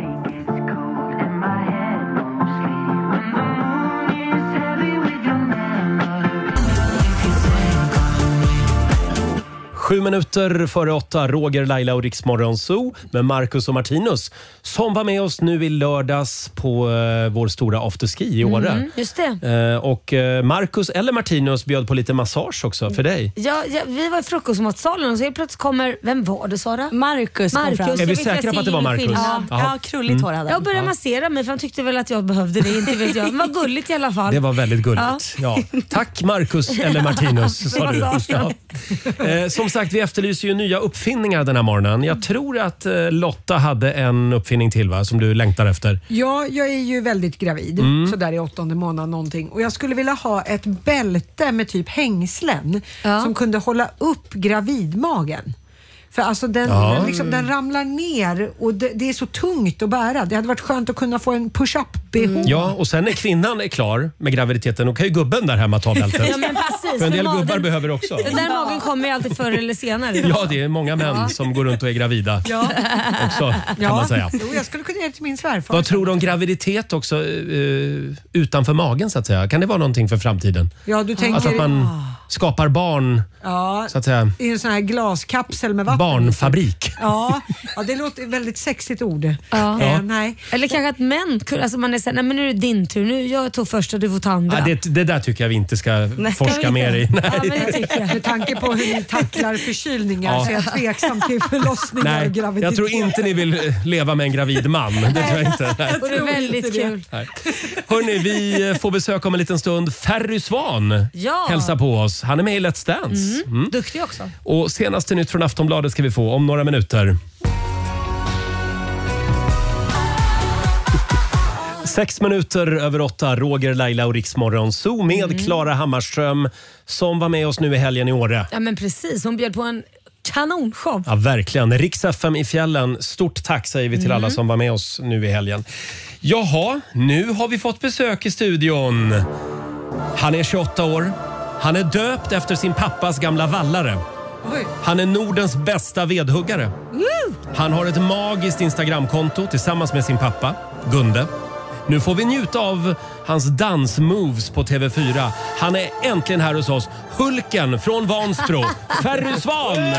Sju minuter före åtta, Roger, Laila och Rix Morgonzoo med Marcus och Martinus som var med oss nu i lördags på eh, vår stora afterski i Åre. Mm, just det. Eh, och eh, Marcus eller Martinus bjöd på lite massage också för dig. Ja, ja, vi var i frukostmatsalen och så helt plötsligt kommer, vem var det Sara? Marcus kom fram. Är vi jag fick säkra på att det var ingen Marcus? skillnad. Jaha. Ja, krulligt hår hade han. Jag började Ja. massera mig för han tyckte väl att jag behövde det, inte vet jag. Men vad gulligt i alla fall. Det var väldigt gulligt. Ja. Tack Marcus eller Martinus sa du. Ja. Eh, som sagt, vi efterlyser ju nya uppfinningar den här morgonen. Jag tror att eh, Lotta hade en uppfinning till va, som du längtar efter. Ja, jag är ju väldigt gravid, Mm. så där i åttonde månaden någonting. Och jag skulle vilja ha ett bälte med typ hängslen som kunde hålla upp gravidmagen. För alltså den, Ja. den, liksom, den ramlar ner och det, det är så tungt att bära. Det hade varit skönt att kunna få en push-up-B H. Ja, och sen när kvinnan är klar med graviditeten, då kan ju gubben där hemma ta bältet. Ja, men precis. För en del För gubbar magen- behöver det också. Den där magen kommer ju alltid förr eller senare. Ja, det är många män Ja. som går runt och är gravida Ja. också, kan man säga. Jo, jag skulle kunna ge det till min svärfar. Vad tror du om graviditet också eh, utanför magen så att säga? Kan det vara någonting för framtiden? Ja, du tänker... Alltså att man skapar barn, Ja, så att säga, i en sån här glaskapsel med vatten. barnfabrik. Ja, ja, det låter ett väldigt sexigt ord. Ja. Eh, nej. Eller kanske att män, alltså man är såhär, nej men nu är det din tur, nu jag tog första, du får ta andra. Ja, det, det där tycker jag vi inte ska forska kan vi mer i. inte? Nej. Ja, men det tycker jag. Med tanke på hur ni tacklar förkylningar Ja. så är jag tveksam till förlossningar Nej, och graviditet. jag tror inte ni vill eh, leva med en gravid man. Det tror jag inte. Nej. Och det är väldigt kul. Nej. Hörrni, vi får besök om en liten stund. Ferry Svan Ja. hälsar på oss. Han är med i Let's Dance. Mm. Duktig också. Och senaste nytt från Aftonbladet ska vi få om några minuter. Sex minuter över åtta, Roger, Laila och Rix Morgonzoo med Klara Hammarström som var med oss nu i helgen i Åre. Ja men precis, hon bjöd på en kanonshow. Ja, verkligen. Rix F M i fjällen. Stort tack säger vi till alla som var med oss nu i helgen. Jaha, nu har vi fått besök i studion. Han är tjugoåtta år. Han är döpt efter sin pappas gamla vallare. Han är Nordens bästa vedhuggare. Han har ett magiskt Instagramkonto tillsammans med sin pappa, Gunde. Nu får vi njuta av hans dansmoves på T V fyra. Han är äntligen här hos oss. Hulken från Vansbro, Ferry Svan!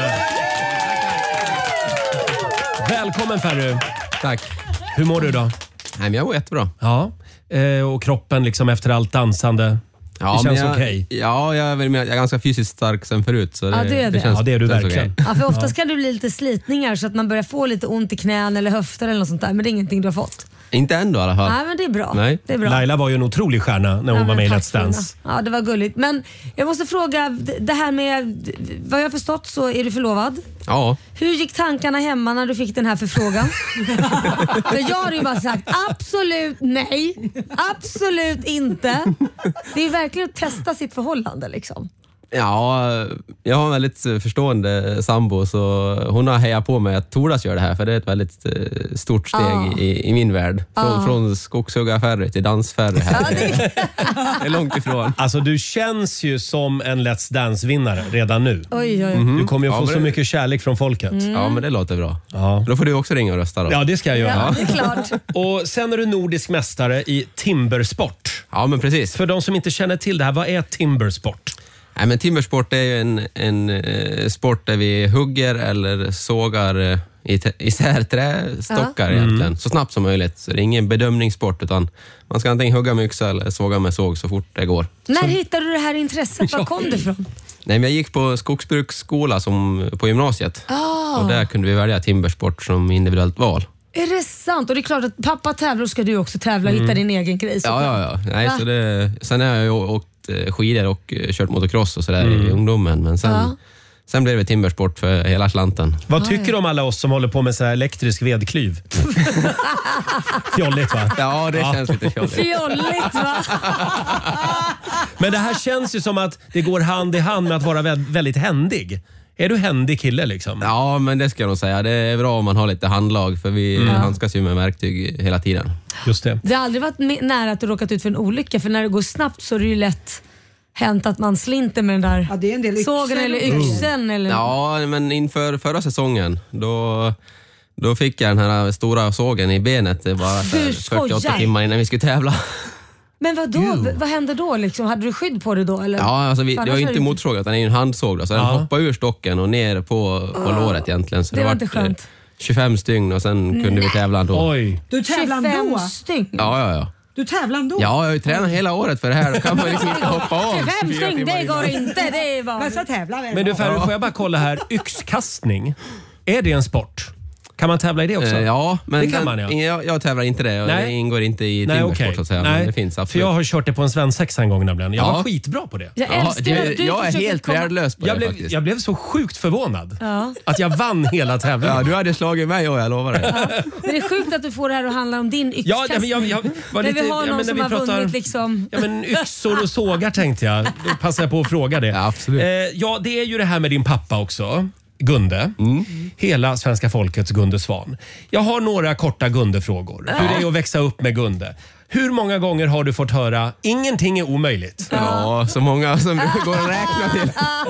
Välkommen Ferry. Tack. Hur mår du då? Nej, men jag mår jättebra. Ja, eh, och kroppen liksom efter allt dansande. Ja, det känns men jag, okej. Ja, jag är, väl mer, jag är ganska fysiskt stark sen förut. Så det, Ja, du är det. känns, Ja, det är du känns verkligen. okej. Ja, för oftast kan det bli lite slitningar så att man börjar få lite ont i knän eller höfter eller något sånt där. Men det är ingenting du har fått. Inte ändå i alla fall. Nej men det är bra. Nej. Det är bra. Laila var ju en otrolig stjärna när hon Ja, var men med i tack, Let's Dance. Fina. Ja, det var gulligt. Men jag måste fråga, d- det här med, vad jag har förstått så är du förlovad. Ja. Hur gick tankarna hemma när du fick den här förfrågan? För jag har ju bara sagt absolut nej, absolut inte. Det är verkligen att testa sitt förhållande liksom. Ja, jag har en väldigt förstående sambo, så hon har hejat på mig att tordas göra det här, för det är ett väldigt eh, stort steg Ah. i, i min värld. Från, Ah. från skogshuggarfärre till dansfärre här. Ja, det... Det är långt ifrån. Alltså du känns ju som en Let's Dance-vinnare redan nu. Oj, oj. Mm. Du kommer ju Ja, få men så det- mycket kärlek från folket. Ja, men det låter bra. Ja. Då får du också ringa och rösta då. Ja, det ska jag göra. Ja, det är klart. Och sen är du nordisk mästare i timbersport. Ja, men precis. För de som inte känner till det här, vad är timbersport? Nej, men timmersport är ju en, en eh, sport där vi hugger eller sågar eh, i te- isär trästockar Ja. egentligen, Mm. så snabbt som möjligt. Så det är ingen bedömningssport, utan man ska antingen hugga med yxa eller såga med såg så fort det går. När Så, hittade du det här intresset? Var kom det ifrån? nej, men jag gick på skogsbruksskola som, på gymnasiet. Ah. Och där kunde vi välja timbersport som individuellt val. Är det sant? Och det är klart att pappa tävlar, och ska du också tävla och Mm. hitta din egen grej. Ja, ja, ja. Nej, Va? så det, sen har jag ju åkt eh, skidor och eh, kört motocross och sådär Mm. i ungdomen. Men sen, Ja. sen blev det timbersport för hela slanten. Vad tycker du om alla oss som håller på med så här elektrisk vedklyv? Fjolligt va? Ja, det känns lite fjolligt. Fjolligt va? Men det här känns ju som att det går hand i hand med att vara vä- väldigt händig. Är du händig kille liksom? Ja, men det ska jag nog säga. Det är bra om man har lite handlag, för vi Mm. handskas ju med verktyg hela tiden. Just det. Det har aldrig varit me- nära att du råkat ut för en olycka, för när det går snabbt så är det ju lätt hänt att man slinter med den där Ja, det är en del sågen yxor eller och grejer. yxen. Eller... Ja, men inför förra säsongen, då, då fick jag den här stora sågen i benet. Det var Du fyrtioåtta skojar. timmar innan vi skulle tävla. Men vad då? V- vad hände då? Liksom? Hade du skydd på det då? Eller? Ja, alltså vi, För det var annars inte är motsåg, utan det är ju en handsåg. Då, så den Ja. hoppade ur stocken och ner på, på Ah. låret egentligen. Så Det det, var vart, inte skönt. eh, tjugofem stygn och sen kunde vi tävla ändå. Oj. Du tävlar ändå? tjugofem stygn? Ja, ja, ja. Du tävlar ändå? Ja, jag har ju tränat hela året för det här. Då kan man liksom inte hoppa av. tjugofem fyra stygn, timmar det går innan. inte. Det var... Men så tävlar vi. Men du Ferry, får jag bara kolla här. Yxkastning, är det en sport? Kan man tävla i det också? Eh, Ja, men Det kan den, man, ja. jag, jag tävlar inte det och Nej. det ingår inte i Nej, timbersport okej. så att säga. Nej, Men det finns för absolut. jag har kört det på en svensexa en gång nämligen. Jag Ja. var skitbra på det. Jag Ja, älskar det, att du jag är försöker helt komma- värdelös på Jag det blev, faktiskt. jag blev så sjukt förvånad Ja. att jag vann hela tävlingen. Ja, du hade slagit mig och jag lovar dig. Men det är sjukt att du får det här att handla om din Ja, yxkastning. men jag, jag var Där lite, vi har ja, någon men när som vi har pratar, vunnit liksom... ja, men yxor och sågar tänkte jag. Då passar jag på att fråga det. Ja, absolut. Eh, ja, det är ju det här med din pappa också. Gunde. Mm. Hela svenska folkets Gunde Svan. Jag har några korta Gunde-frågor. Hur det är att växa upp med Gunde. Hur många gånger har du fått höra ingenting är omöjligt? Ja, så många som det går att räkna till.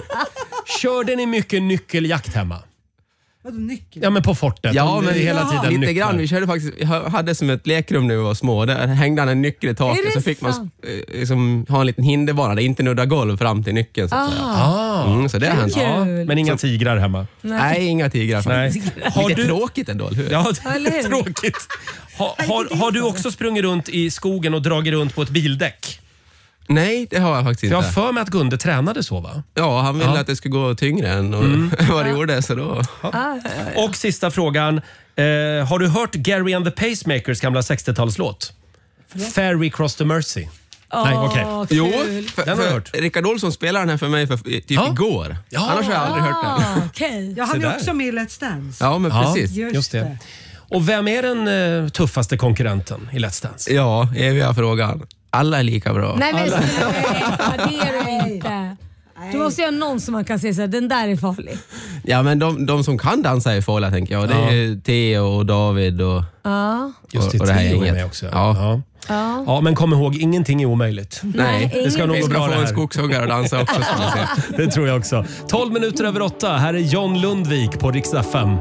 Körde ni mycket nyckeljakt hemma? Vadå nyckel? Ja, men på fortet. Ja, Om men det är hela tiden lite nycklar. grann. Vi körde faktiskt, vi hade som ett lekrum när vi var små. Där hängde han en nyckel i Är taket det så fick man sant? eh, liksom, ha en liten hinderbana där inte nudda golv fram till nyckeln. Så att säga. Ah. Mm, så det har hänt. Kul. Ja, men inga tigrar hemma. Nej, inga tigrar faktiskt. Nej. Har Lite du- tråkigt ändå, eller hur? Ja, Eller hur? tråkigt. Ha, har, har du också sprungit runt i skogen och dragit runt på ett bildäck? Nej, det har jag faktiskt För jag inte. har för mig att Gunde tränade så va? Ja, han ville Ja. att det skulle gå tyngre än och vad det gjorde. Så då... Ah, Och sista frågan. Eh, har du hört Gary and the Pacemakers gamla sextiotalslåt? Ferry Cross the Mercy. Nej, okej. Åh, Jo, kul. för, Den har jag för hört. Rickard Olsson spelade den här för mig för typ Ja. igår. Ja. Annars har jag aldrig hört den. Ah, okej. Ja, han Se är där. också med i Let's Dance. Ja, men Ja, precis. Just just det. det. Och vem är den eh, tuffaste konkurrenten i Let's Dance? Ja, eviga frågan. Alla är lika bra. Nej men sluta, det är du inte. Du måste ju ha någon som man kan säga såhär, den där är farlig. Ja, men de, de som kan dansa är farliga, tänker jag. Det är Theo och David och, Ja. Just det, och, och det här Theo är gänget. med också. Ja. Ja. Ja. Ja, men kom ihåg, ingenting är omöjligt. Nej, Det ska nog vi gå ska bra få det en här. skogshuggare att dansa också. Ska vi se. Det tror jag också. tolv minuter över åtta. Här är John Lundvik på Riksdag fem.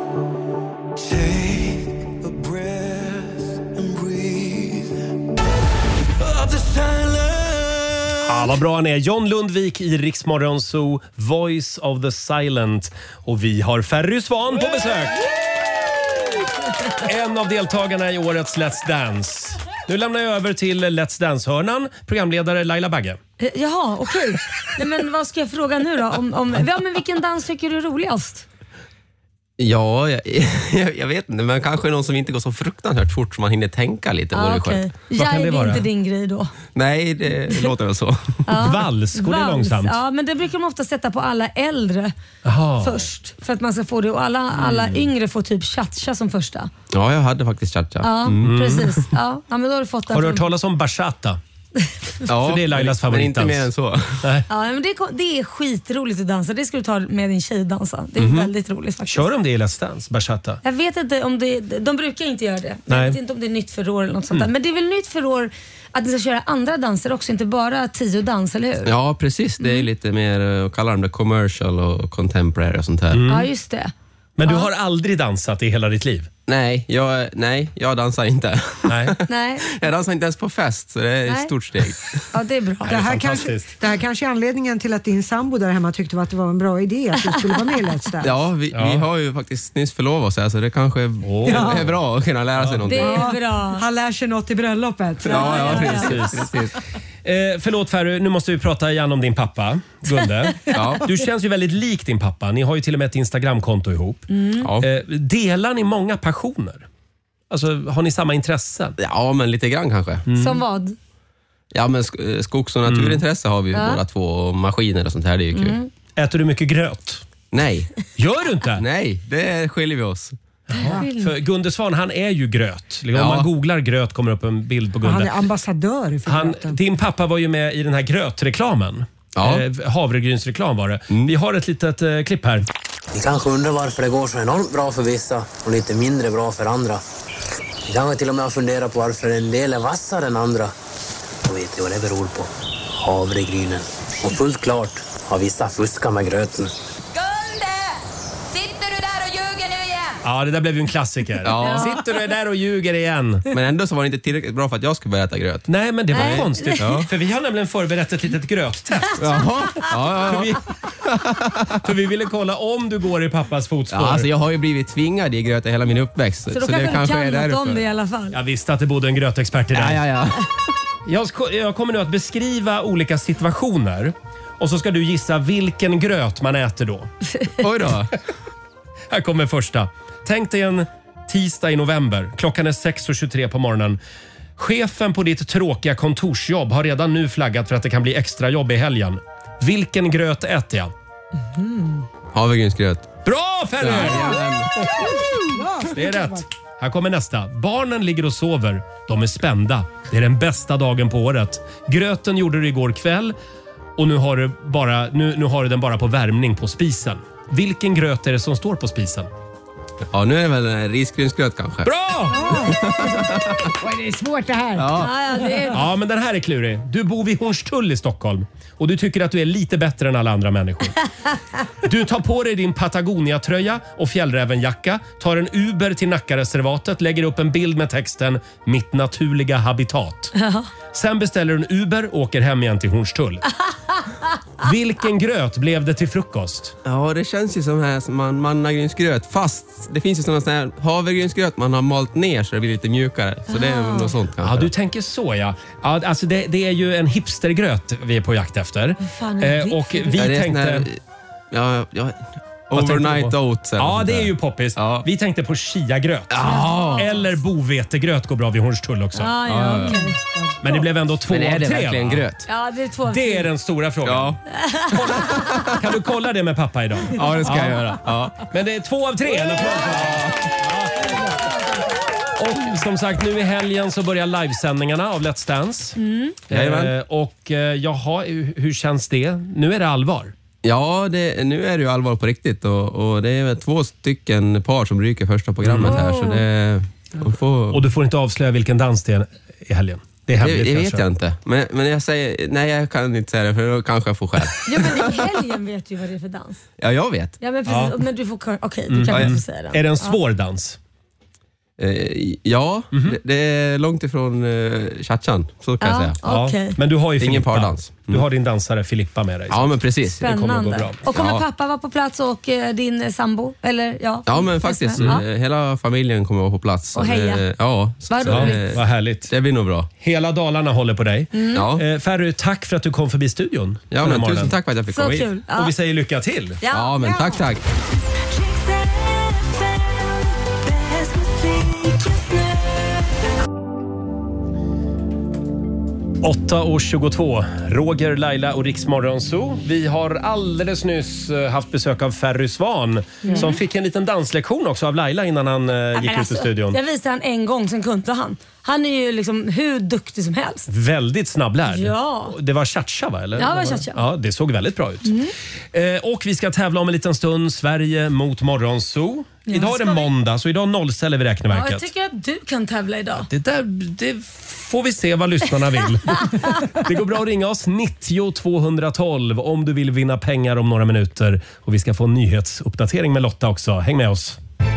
Ja, vad bra han är. John Lundvik i Rix Morgon Zoo, Voice of the Silent. Och vi har Ferry Svan på besök. En av deltagarna i årets Let's Dance. Nu lämnar jag över till Let's Dance-hörnan, programledare Laila Bagge. Eh, Jaha, okej. Nej, men vad ska jag fråga nu då? Om, om, ja, men vilken dans tycker du är roligast? Ja, jag, jag, jag vet inte, men kanske någon som inte går så fruktansvärt fort så man hinner tänka lite. Ah, vore okej. skönt. Vad kan det Jive är vara? inte din grej då. Nej, det låter väl så. Ja. Vals, går det Vals. långsamt? Ja, men det brukar de ofta sätta på alla äldre Jaha. först. För att man ska få det. Och alla, alla yngre får typ cha-cha som första. Ja, jag hade faktiskt cha-cha. Ja, precis. Ja, ja, men då har du fått den Har du hört från- talas om bachata? Ja, För det är Lailas men favoritdans. inte mer än så. Nej. Ja, men det, är- det är skitroligt att dansa. Det ska du ta med din tjej dansa. Det är Mhm. väldigt roligt faktiskt. Kör de det i Let's Dance, bachata? Jag vet inte om det, de brukar inte göra det. Nej. Jag vet inte om det är nytt för år eller något sånt där. Mm. Men det är väl nytt för år att ni ska köra andra danser också, inte bara tio dans, eller hur? Ja, precis. Det är lite mer, eh, vad kallar de det, commercial och contemporary och sånt här. Ja, just det. Men du Ja. har aldrig dansat i hela ditt liv? Nej, jag, nej, jag dansar inte. Nej. Nej, Jag dansar inte ens på fest, så det är ett Nej. stort steg. ja, det är bra. Det här, kanske, det här kanske är anledningen till att din sambo där hemma tyckte att det var en bra idé att du skulle vara med i Let's Dance. Ja, vi, Ja. vi har ju faktiskt nyss förlovat oss, så alltså det kanske är, Ja. är bra att kunna lära sig någonting. Det Ja, är bra. Han lär sig något i bröllopet. ja, precis. precis. Eh, förlåt Ferry, nu måste vi prata igen om din pappa, Gunde. Ja. Du känns ju väldigt lik din pappa. Ni har ju till och med ett Instagramkonto ihop. Ja. Eh, delar ni många passioner? Alltså, har ni samma intressen? ja, men lite grann kanske. Som vad? Ja, men sk- skogs- och naturintresse har vi ju Ja. båda två, och maskiner och sånt här, det är ju kul. Äter du mycket gröt? Nej, Gör du inte? nej, det skiljer vi oss. För Gunde Svan, han är ju gröt. Om Ja. man googlar gröt kommer upp en bild på Han är Gunde. ambassadör för Han, gröten. din pappa var ju med i den här grötreklamen. Ja. Eh, havregrynsreklam var det. Mm. Vi har ett litet eh, klipp här. Ni kanske undrar varför det går så enormt bra för vissa och lite mindre bra för andra. Ni kanske till och med har funderat på varför en del är vassare än andra. Då vet ni vad det beror på. Havregrynen. Och fullt klart har vissa fuskat med gröten. Gunde! Sitter du där och ljuger nu igen? Ja, det där blev ju en klassiker. Ja. Sitter du där och ljuger igen? Men ändå så var det inte tillräckligt bra för att jag skulle börja äta gröt. Nej, men det var Nej. konstigt. Ja. För vi har nämligen förberett ett litet gröttest. Jaha. Ja, ja, För ja. vi, för vi ville kolla om du går i pappas fotspår. Ja, alltså jag har ju blivit tvingad i gröt hela min uppväxt. Så då kanske du kan något om det i alla fall. Jag visste att det bodde en grötexpert i dig. Ja, ja, ja. Jag, ska, jag kommer nu att beskriva olika situationer och så ska du gissa vilken gröt man äter då. Oj då. Här kommer första. Tänk dig en tisdag i november. Klockan är sex och tjugotre på morgonen. Chefen på ditt tråkiga kontorsjobb har redan nu flaggat för att det kan bli extra jobb i helgen. Vilken gröt äter jag? Havregrynsgröt. Bra Ferry! Jajamän. Det är rätt. Här kommer nästa. Barnen ligger och sover. De är spända. Det är den bästa dagen på året. Gröten gjorde du igår kväll och nu har du, bara, nu, nu har du den bara på värmning på spisen. Vilken gröt är det som står på spisen? Ja, nu är det väl en risgrynsgröt kanske. Bra! Oj, det är svårt det här. Ja. Ja, ja, det är... Ja, men den här är klurig. Du bor vid Hornstull i Stockholm och du tycker att du är lite bättre än alla andra människor. Du tar på dig din Patagonia-tröja och fjällrävenjacka, tar en Uber till Nackareservatet, lägger upp en bild med texten “Mitt naturliga habitat”. Sen beställer du en Uber och åker hem igen till Hornstull. Vilken gröt blev det till frukost? Ja, det känns ju som här som man, mannagrynsgröt. Fast det finns ju sådana här havregrynsgröt man har malt ner så det blir lite mjukare. Så det är väl något sånt kanske. Ja, du tänker så ja. ja alltså det, det är ju en hipstergröt vi är på jakt efter. Vad fan är det och för vi Ja, det är sån tänkte... här- Ja, ja. Vad tänkte du Overnight på? oats. eller Ja, sånt det är där. ju poppis. Ja. Vi tänkte på chiagröt. Ja. Eller bovetegröt går bra vid Hornstull också. Ja, ja, okej. Men det blev ändå två Men är av det tre, verkligen va? gröt? Ja, det är två. Det är den stora frågan. Ja, Kan du kolla det med pappa idag? ja det ska jag göra. Ja. Men det är två av tre. En applåd för det. Och som sagt, nu i helgen så börjar livesändningarna av Let's Dance. Mm. Jajamän. Eh, och eh, jaha, hur hur känns det? Nu är det allvar. Ja, det, nu är det ju allvar på riktigt och, och det är väl två stycken par som ryker första programmet här så det... De får, Och du får inte avslöja vilken dans det är i helgen. Det är det, hemligt det vet kanske. jag inte. Men, men jag säger, nej jag kan inte säga det för då kanske jag får skäll. Ja, men i helgen vet du vad det är för dans. Ja, jag vet. Ja, men precis. Ja. Men du får... Okej, okay, du Mm. kan Ja, inte få säga den. Är det en Ja. svår dans? Eh, ja, Mhm. det, det är långt ifrån uh, cha-chan, så kan jag Ja, säga. okej. Men du har ju Det är ingen Filippa. pardans. Du har din dansare Filippa med dig. Ja, men precis. Det kommer att gå Spännande. bra. Och kommer Ja. pappa vara på plats och eh, din sambo? Eller, ja, Ja, men faktiskt. Ja. eh, Hela familjen kommer att vara på plats. Och Så heja. det- Ja, så- Vad så roligt. det- Vad härligt. Det blir nog bra. Hela Dalarna håller på dig. Mm. Ja, Eh, Ferry, tack för att du kom förbi studion. ja den här men morgonen. tusen tack för att jag fick Så komma hit. kul. Ja. Och vi säger lycka till. Ja. Ja, men tack, tack. åtta och tjugotvå. Roger, Laila och Riksmorgon Zoo. Vi har alldeles nyss haft besök av Ferry Svan mm. som fick en liten danslektion också av Laila innan han uh, gick alltså, ut i studion. Jag visade han en gång, sen kunde han. Han är ju liksom hur duktig som helst. Väldigt snabblärd. Ja. Det var cha-cha, va? Eller? Ja, det var cha-cha. Ja, det såg väldigt bra ut. Mm. Eh, och vi ska tävla om en liten stund. Sverige mot Morgonzoo. Ja, idag är det måndag, så idag nollställer vi räkneverket. Ja, jag tycker att du kan tävla idag. Det där det får vi se vad lyssnarna vill. Det går bra att ringa oss nittio tvåhundratolv om du vill vinna pengar om några minuter. Och vi ska få en nyhetsuppdatering med Lotta också. Häng med oss.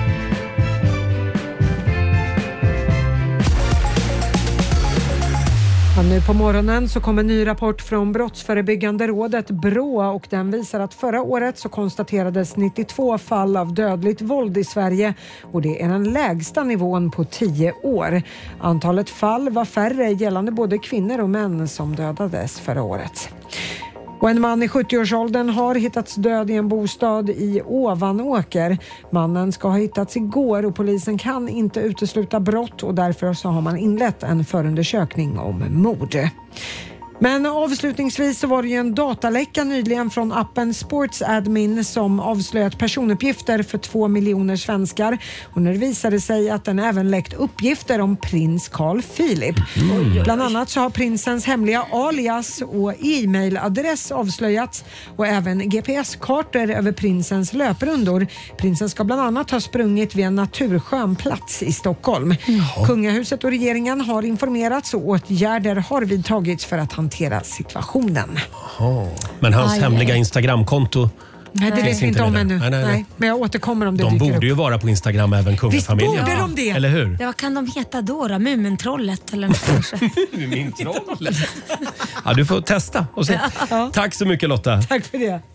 Ja, nu på morgonen så kom en ny rapport från Brottsförebyggande rådet Brå och den visar att förra året så konstaterades nittiotvå fall av dödligt våld i Sverige och det är den lägsta nivån på tio år. Antalet fall var färre gällande både kvinnor och män som dödades förra året. Och en man i sjuttioårsåldern har hittats död i en bostad i Ovanåker. Mannen ska ha hittats igår och polisen kan inte utesluta brott och därför så har man inlett en förundersökning om mord. Men avslutningsvis så var det ju en dataläcka nyligen från appen Sports Admin som avslöjat personuppgifter för två miljoner svenskar. Och nu visade sig att den även läckt uppgifter om prins Carl Philip. Mm. Bland annat så har prinsens hemliga alias och e-mailadress avslöjats och även G P S-kartor över prinsens löprundor. Prinsen ska bland annat ha sprungit vid en naturskön plats i Stockholm. Mm. Kungahuset och regeringen har informerats och åtgärder har vidtagits för att hantera situationen. Oh. Men hans Aj, hemliga nej. Instagramkonto Nej, det vet vi inte om ännu. Nej, nej, nej. Nej, men jag återkommer om det De dyker borde upp. ju vara på Instagram även kungafamiljen. Visst borde de det? Eller hur? Ja, vad kan de heta då? då? Mumintrollet eller något kanske? Mumintrollet? Ja, du får testa och se. Ja. Tack så mycket Lotta. Tack för det.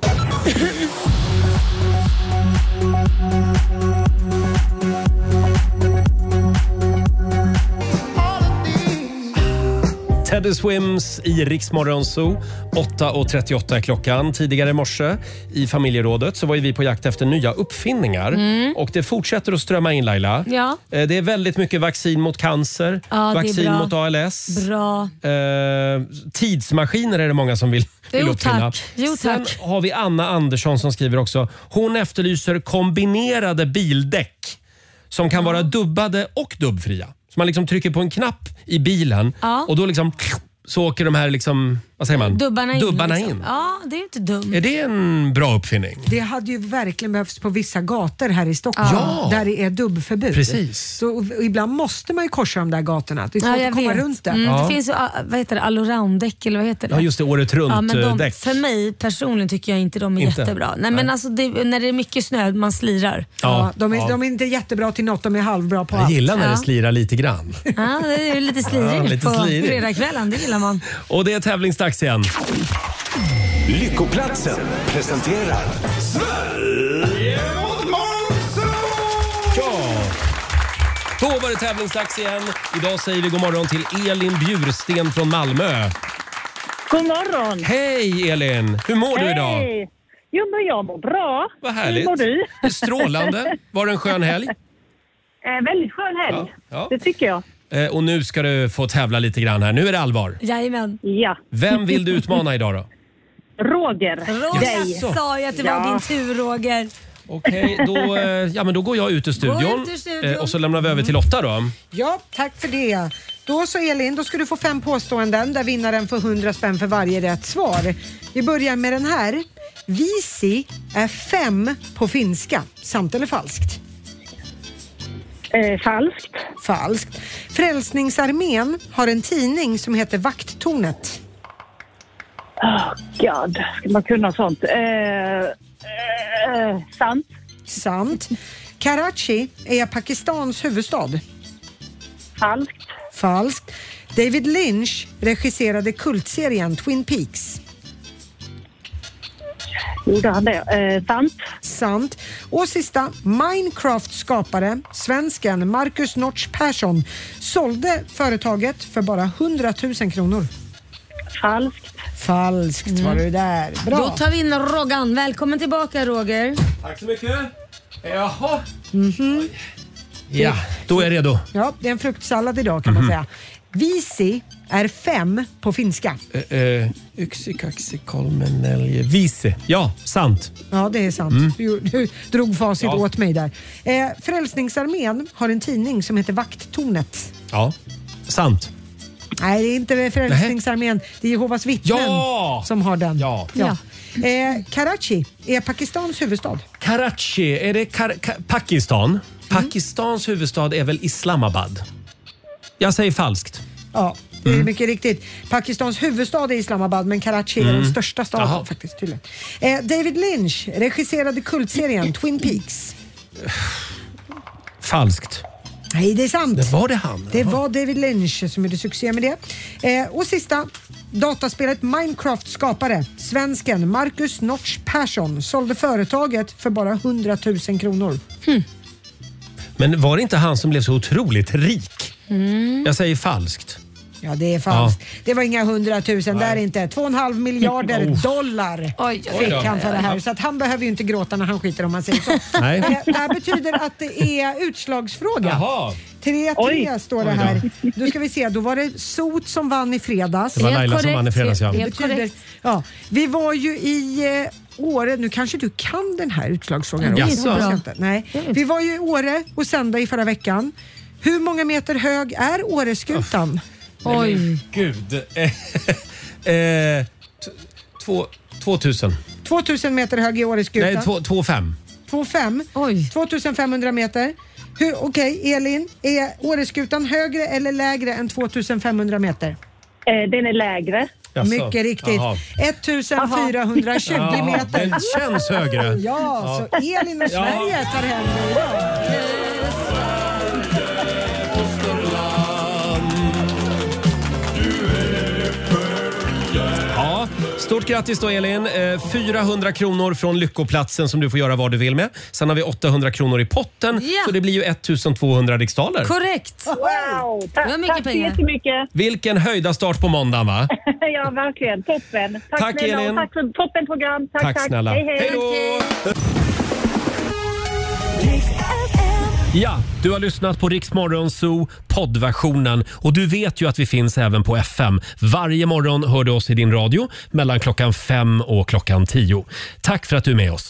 Teddy Swims i Riksmorgon Zoo. åtta och trettioåtta är klockan. Tidigare i morse i familjerådet så var vi på jakt efter nya uppfinningar. Mm. Och det fortsätter att strömma in, Laila. Ja. Eh, Det är väldigt mycket vaccin mot cancer, Ja, det är vaccin bra. mot A L S. Bra. Eh, tidsmaskiner är det många som vill, vill Jo, uppfinna. tack. Jo, Sen tack. har vi Anna Andersson som skriver också. Hon efterlyser kombinerade bildäck som kan vara dubbade och dubbfria. Så man liksom trycker på en knapp i bilen Ja. och då liksom så åker de här liksom, vad säger man? Dubbarna in. Dubbarna liksom. in. Ja, det är ju inte dumt. Är det en bra uppfinning? Det hade ju verkligen behövts på vissa gator här i Stockholm Ja. där det är dubbförbud. Precis. Så och ibland måste man ju korsa de där gatorna. Det är svårt Ja, jag att komma vet. runt det. Mm, Ja. Det finns ju, ah, vad heter det, allround-däck eller vad heter det? Ja, just det, året runt Ja, men de, däck. för mig personligen tycker jag inte de är Inte? jättebra. Nej, men Nej. alltså det, när det är mycket snö, man slirar. Ja, de, är, ja. de är inte jättebra till något, de är halvbra på Jag allt. gillar när Ja. det slirar lite grann. Ja, det är ju lite slirigt Ja, lite på slirigt. fredagskvällen, det gillar man. Och det är tävlingsdags igen. Lyckoplatsen presenterar Sverige mot Morgonzoo! Ja! Då var det tävlingsdags igen. Idag säger vi god morgon till Elin Bjursten från Malmö. God morgon! Hej Elin! Hur mår du idag? Hej! Jo, men jag mår bra. Vad härligt. Hur mår du? Strålande. Var det en skön helg? Eh, väldigt skön helg. Ja, ja. Det tycker jag. Eh, och nu ska du få tävla lite grann här. Nu är det allvar. Jajamän. Ja. Vem vill du utmana idag då? Roger. Roger, Dig. jag sa ju att det var Ja. din tur, Roger. Okej, då, eh, ja, men då går jag ut ur studion. Gå ut ur studion. Eh, och så lämnar vi över till Lotta då. Ja, tack för det. Då så Elin, då ska du få fem påståenden där vinnaren får hundra spänn för varje rätt svar. Vi börjar med den här. Visi är fem på finska. Sant eller falskt? Eh, falskt. Falskt. Frälsningsarmén har en tidning som heter Vakttornet. Oh, God, ska man kunna sånt? Eh, eh, sant. Sant. Karachi är Pakistans huvudstad. Falskt. Falskt. David Lynch regisserade kultserien Twin Peaks. Gjorde han det? Eh, sant. Sant. Och sista, Minecraft skapare, svensken Marcus Notch Persson, sålde företaget för bara hundratusen kronor. Falskt. Falskt Mm. var det där. Bra. Då tar vi in Roggan. Välkommen tillbaka, Roger. Tack så mycket. Jaha. Mhm. Ja, då är jag redo. Ja, det är en fruktsallad idag kan man Mhm. säga. Visi är fem på finska. Uh, uh, yksi, kaksi, kolme, nelje. Visi. Ja, sant. Ja, det är sant. Mm. Du, du drog facit Ja. åt mig där. Eh, Frälsningsarmén har en tidning som heter Vakttornet. Ja, sant. Nej, det är inte Frälsningsarmén. Det är Jehovas vittnen Ja! som har den. Ja. Ja. Eh, Karachi är Pakistans huvudstad. Karachi, är det Kar- Ka- Pakistan? Pakistans huvudstad är väl Islamabad? Jag säger falskt. Ja, det är Mm. mycket riktigt. Pakistans huvudstad är Islamabad, men Karachi är Mm. den största staden Jaha. faktiskt tydligen. Eh, David Lynch regisserade kultserien Twin Peaks. Falskt. Nej, det är sant. Det var det han? Det Jaha. var David Lynch som gjorde succé med det. Eh, och sista, dataspelet Minecraft skapare, svensken Marcus Notch Persson, sålde företaget för bara hundratusen kronor. Men var det inte han som blev så otroligt rik? Mm. Jag säger falskt. Ja, det är falskt. Det var inga hundratusen där inte. Två och en halv miljarder Oh. dollar Oj, oj, fick oj. han för det här. Så att han behöver ju inte gråta när han skiter om man säger så. Nej. Eh, Det här betyder att det är utslagsfråga. Jaha. tre tre Oj. står det Oj då. här. Då ska vi se, då var det Sot som vann i fredags. Det var Laila Helt som vann i fredags, ja. Det Helt betyder, korrekt. ja, vi var ju i eh, Åre, nu kanske du kan den här utslagsfrågan. Ja, också. jaså? Jag vet inte. Nej. Vi var ju i Åre och sända i förra veckan. Hur många meter hög är Åreskutan? Nej, men Gud. Eh, eh, t- två, tvåtusen. tvåtusen meter hög i Åreskutan. Nej, två, två fem. två fem. tvåtusenfemhundra meter. Hur- Okej, Elin. Är Åreskutan högre eller lägre än tvåtusenfemhundra meter? Eh, den är lägre. Jaså? Mycket riktigt. Jaha. fjortonhundratjugo Ja, meter. den känns högre. Ja, så Elin och Ja. Sverige tar hem det idag. Ja, stort grattis då Elin. Eh, fyrahundra kronor från Lyckoplatsen som du får göra vad du vill med. Sen har vi åttahundra kronor i potten. Ja. Så det blir ju ettusentvåhundra riksdaler. Korrekt. Wow! Ta- Det var mycket tack så pengar. jättemycket. Vilken höjda start på måndagen va? Ja, verkligen. Toppen. Tack, Tack, snälla, Elin. och tack för toppen program. Tack, Tack tack. snälla. Hej, hej. Hej då! Ja, du har lyssnat på Rix Morgon Zoo poddversionen och du vet ju att vi finns även på F M. Varje morgon hör du oss i din radio mellan klockan fem och klockan tio. Tack för att du är med oss.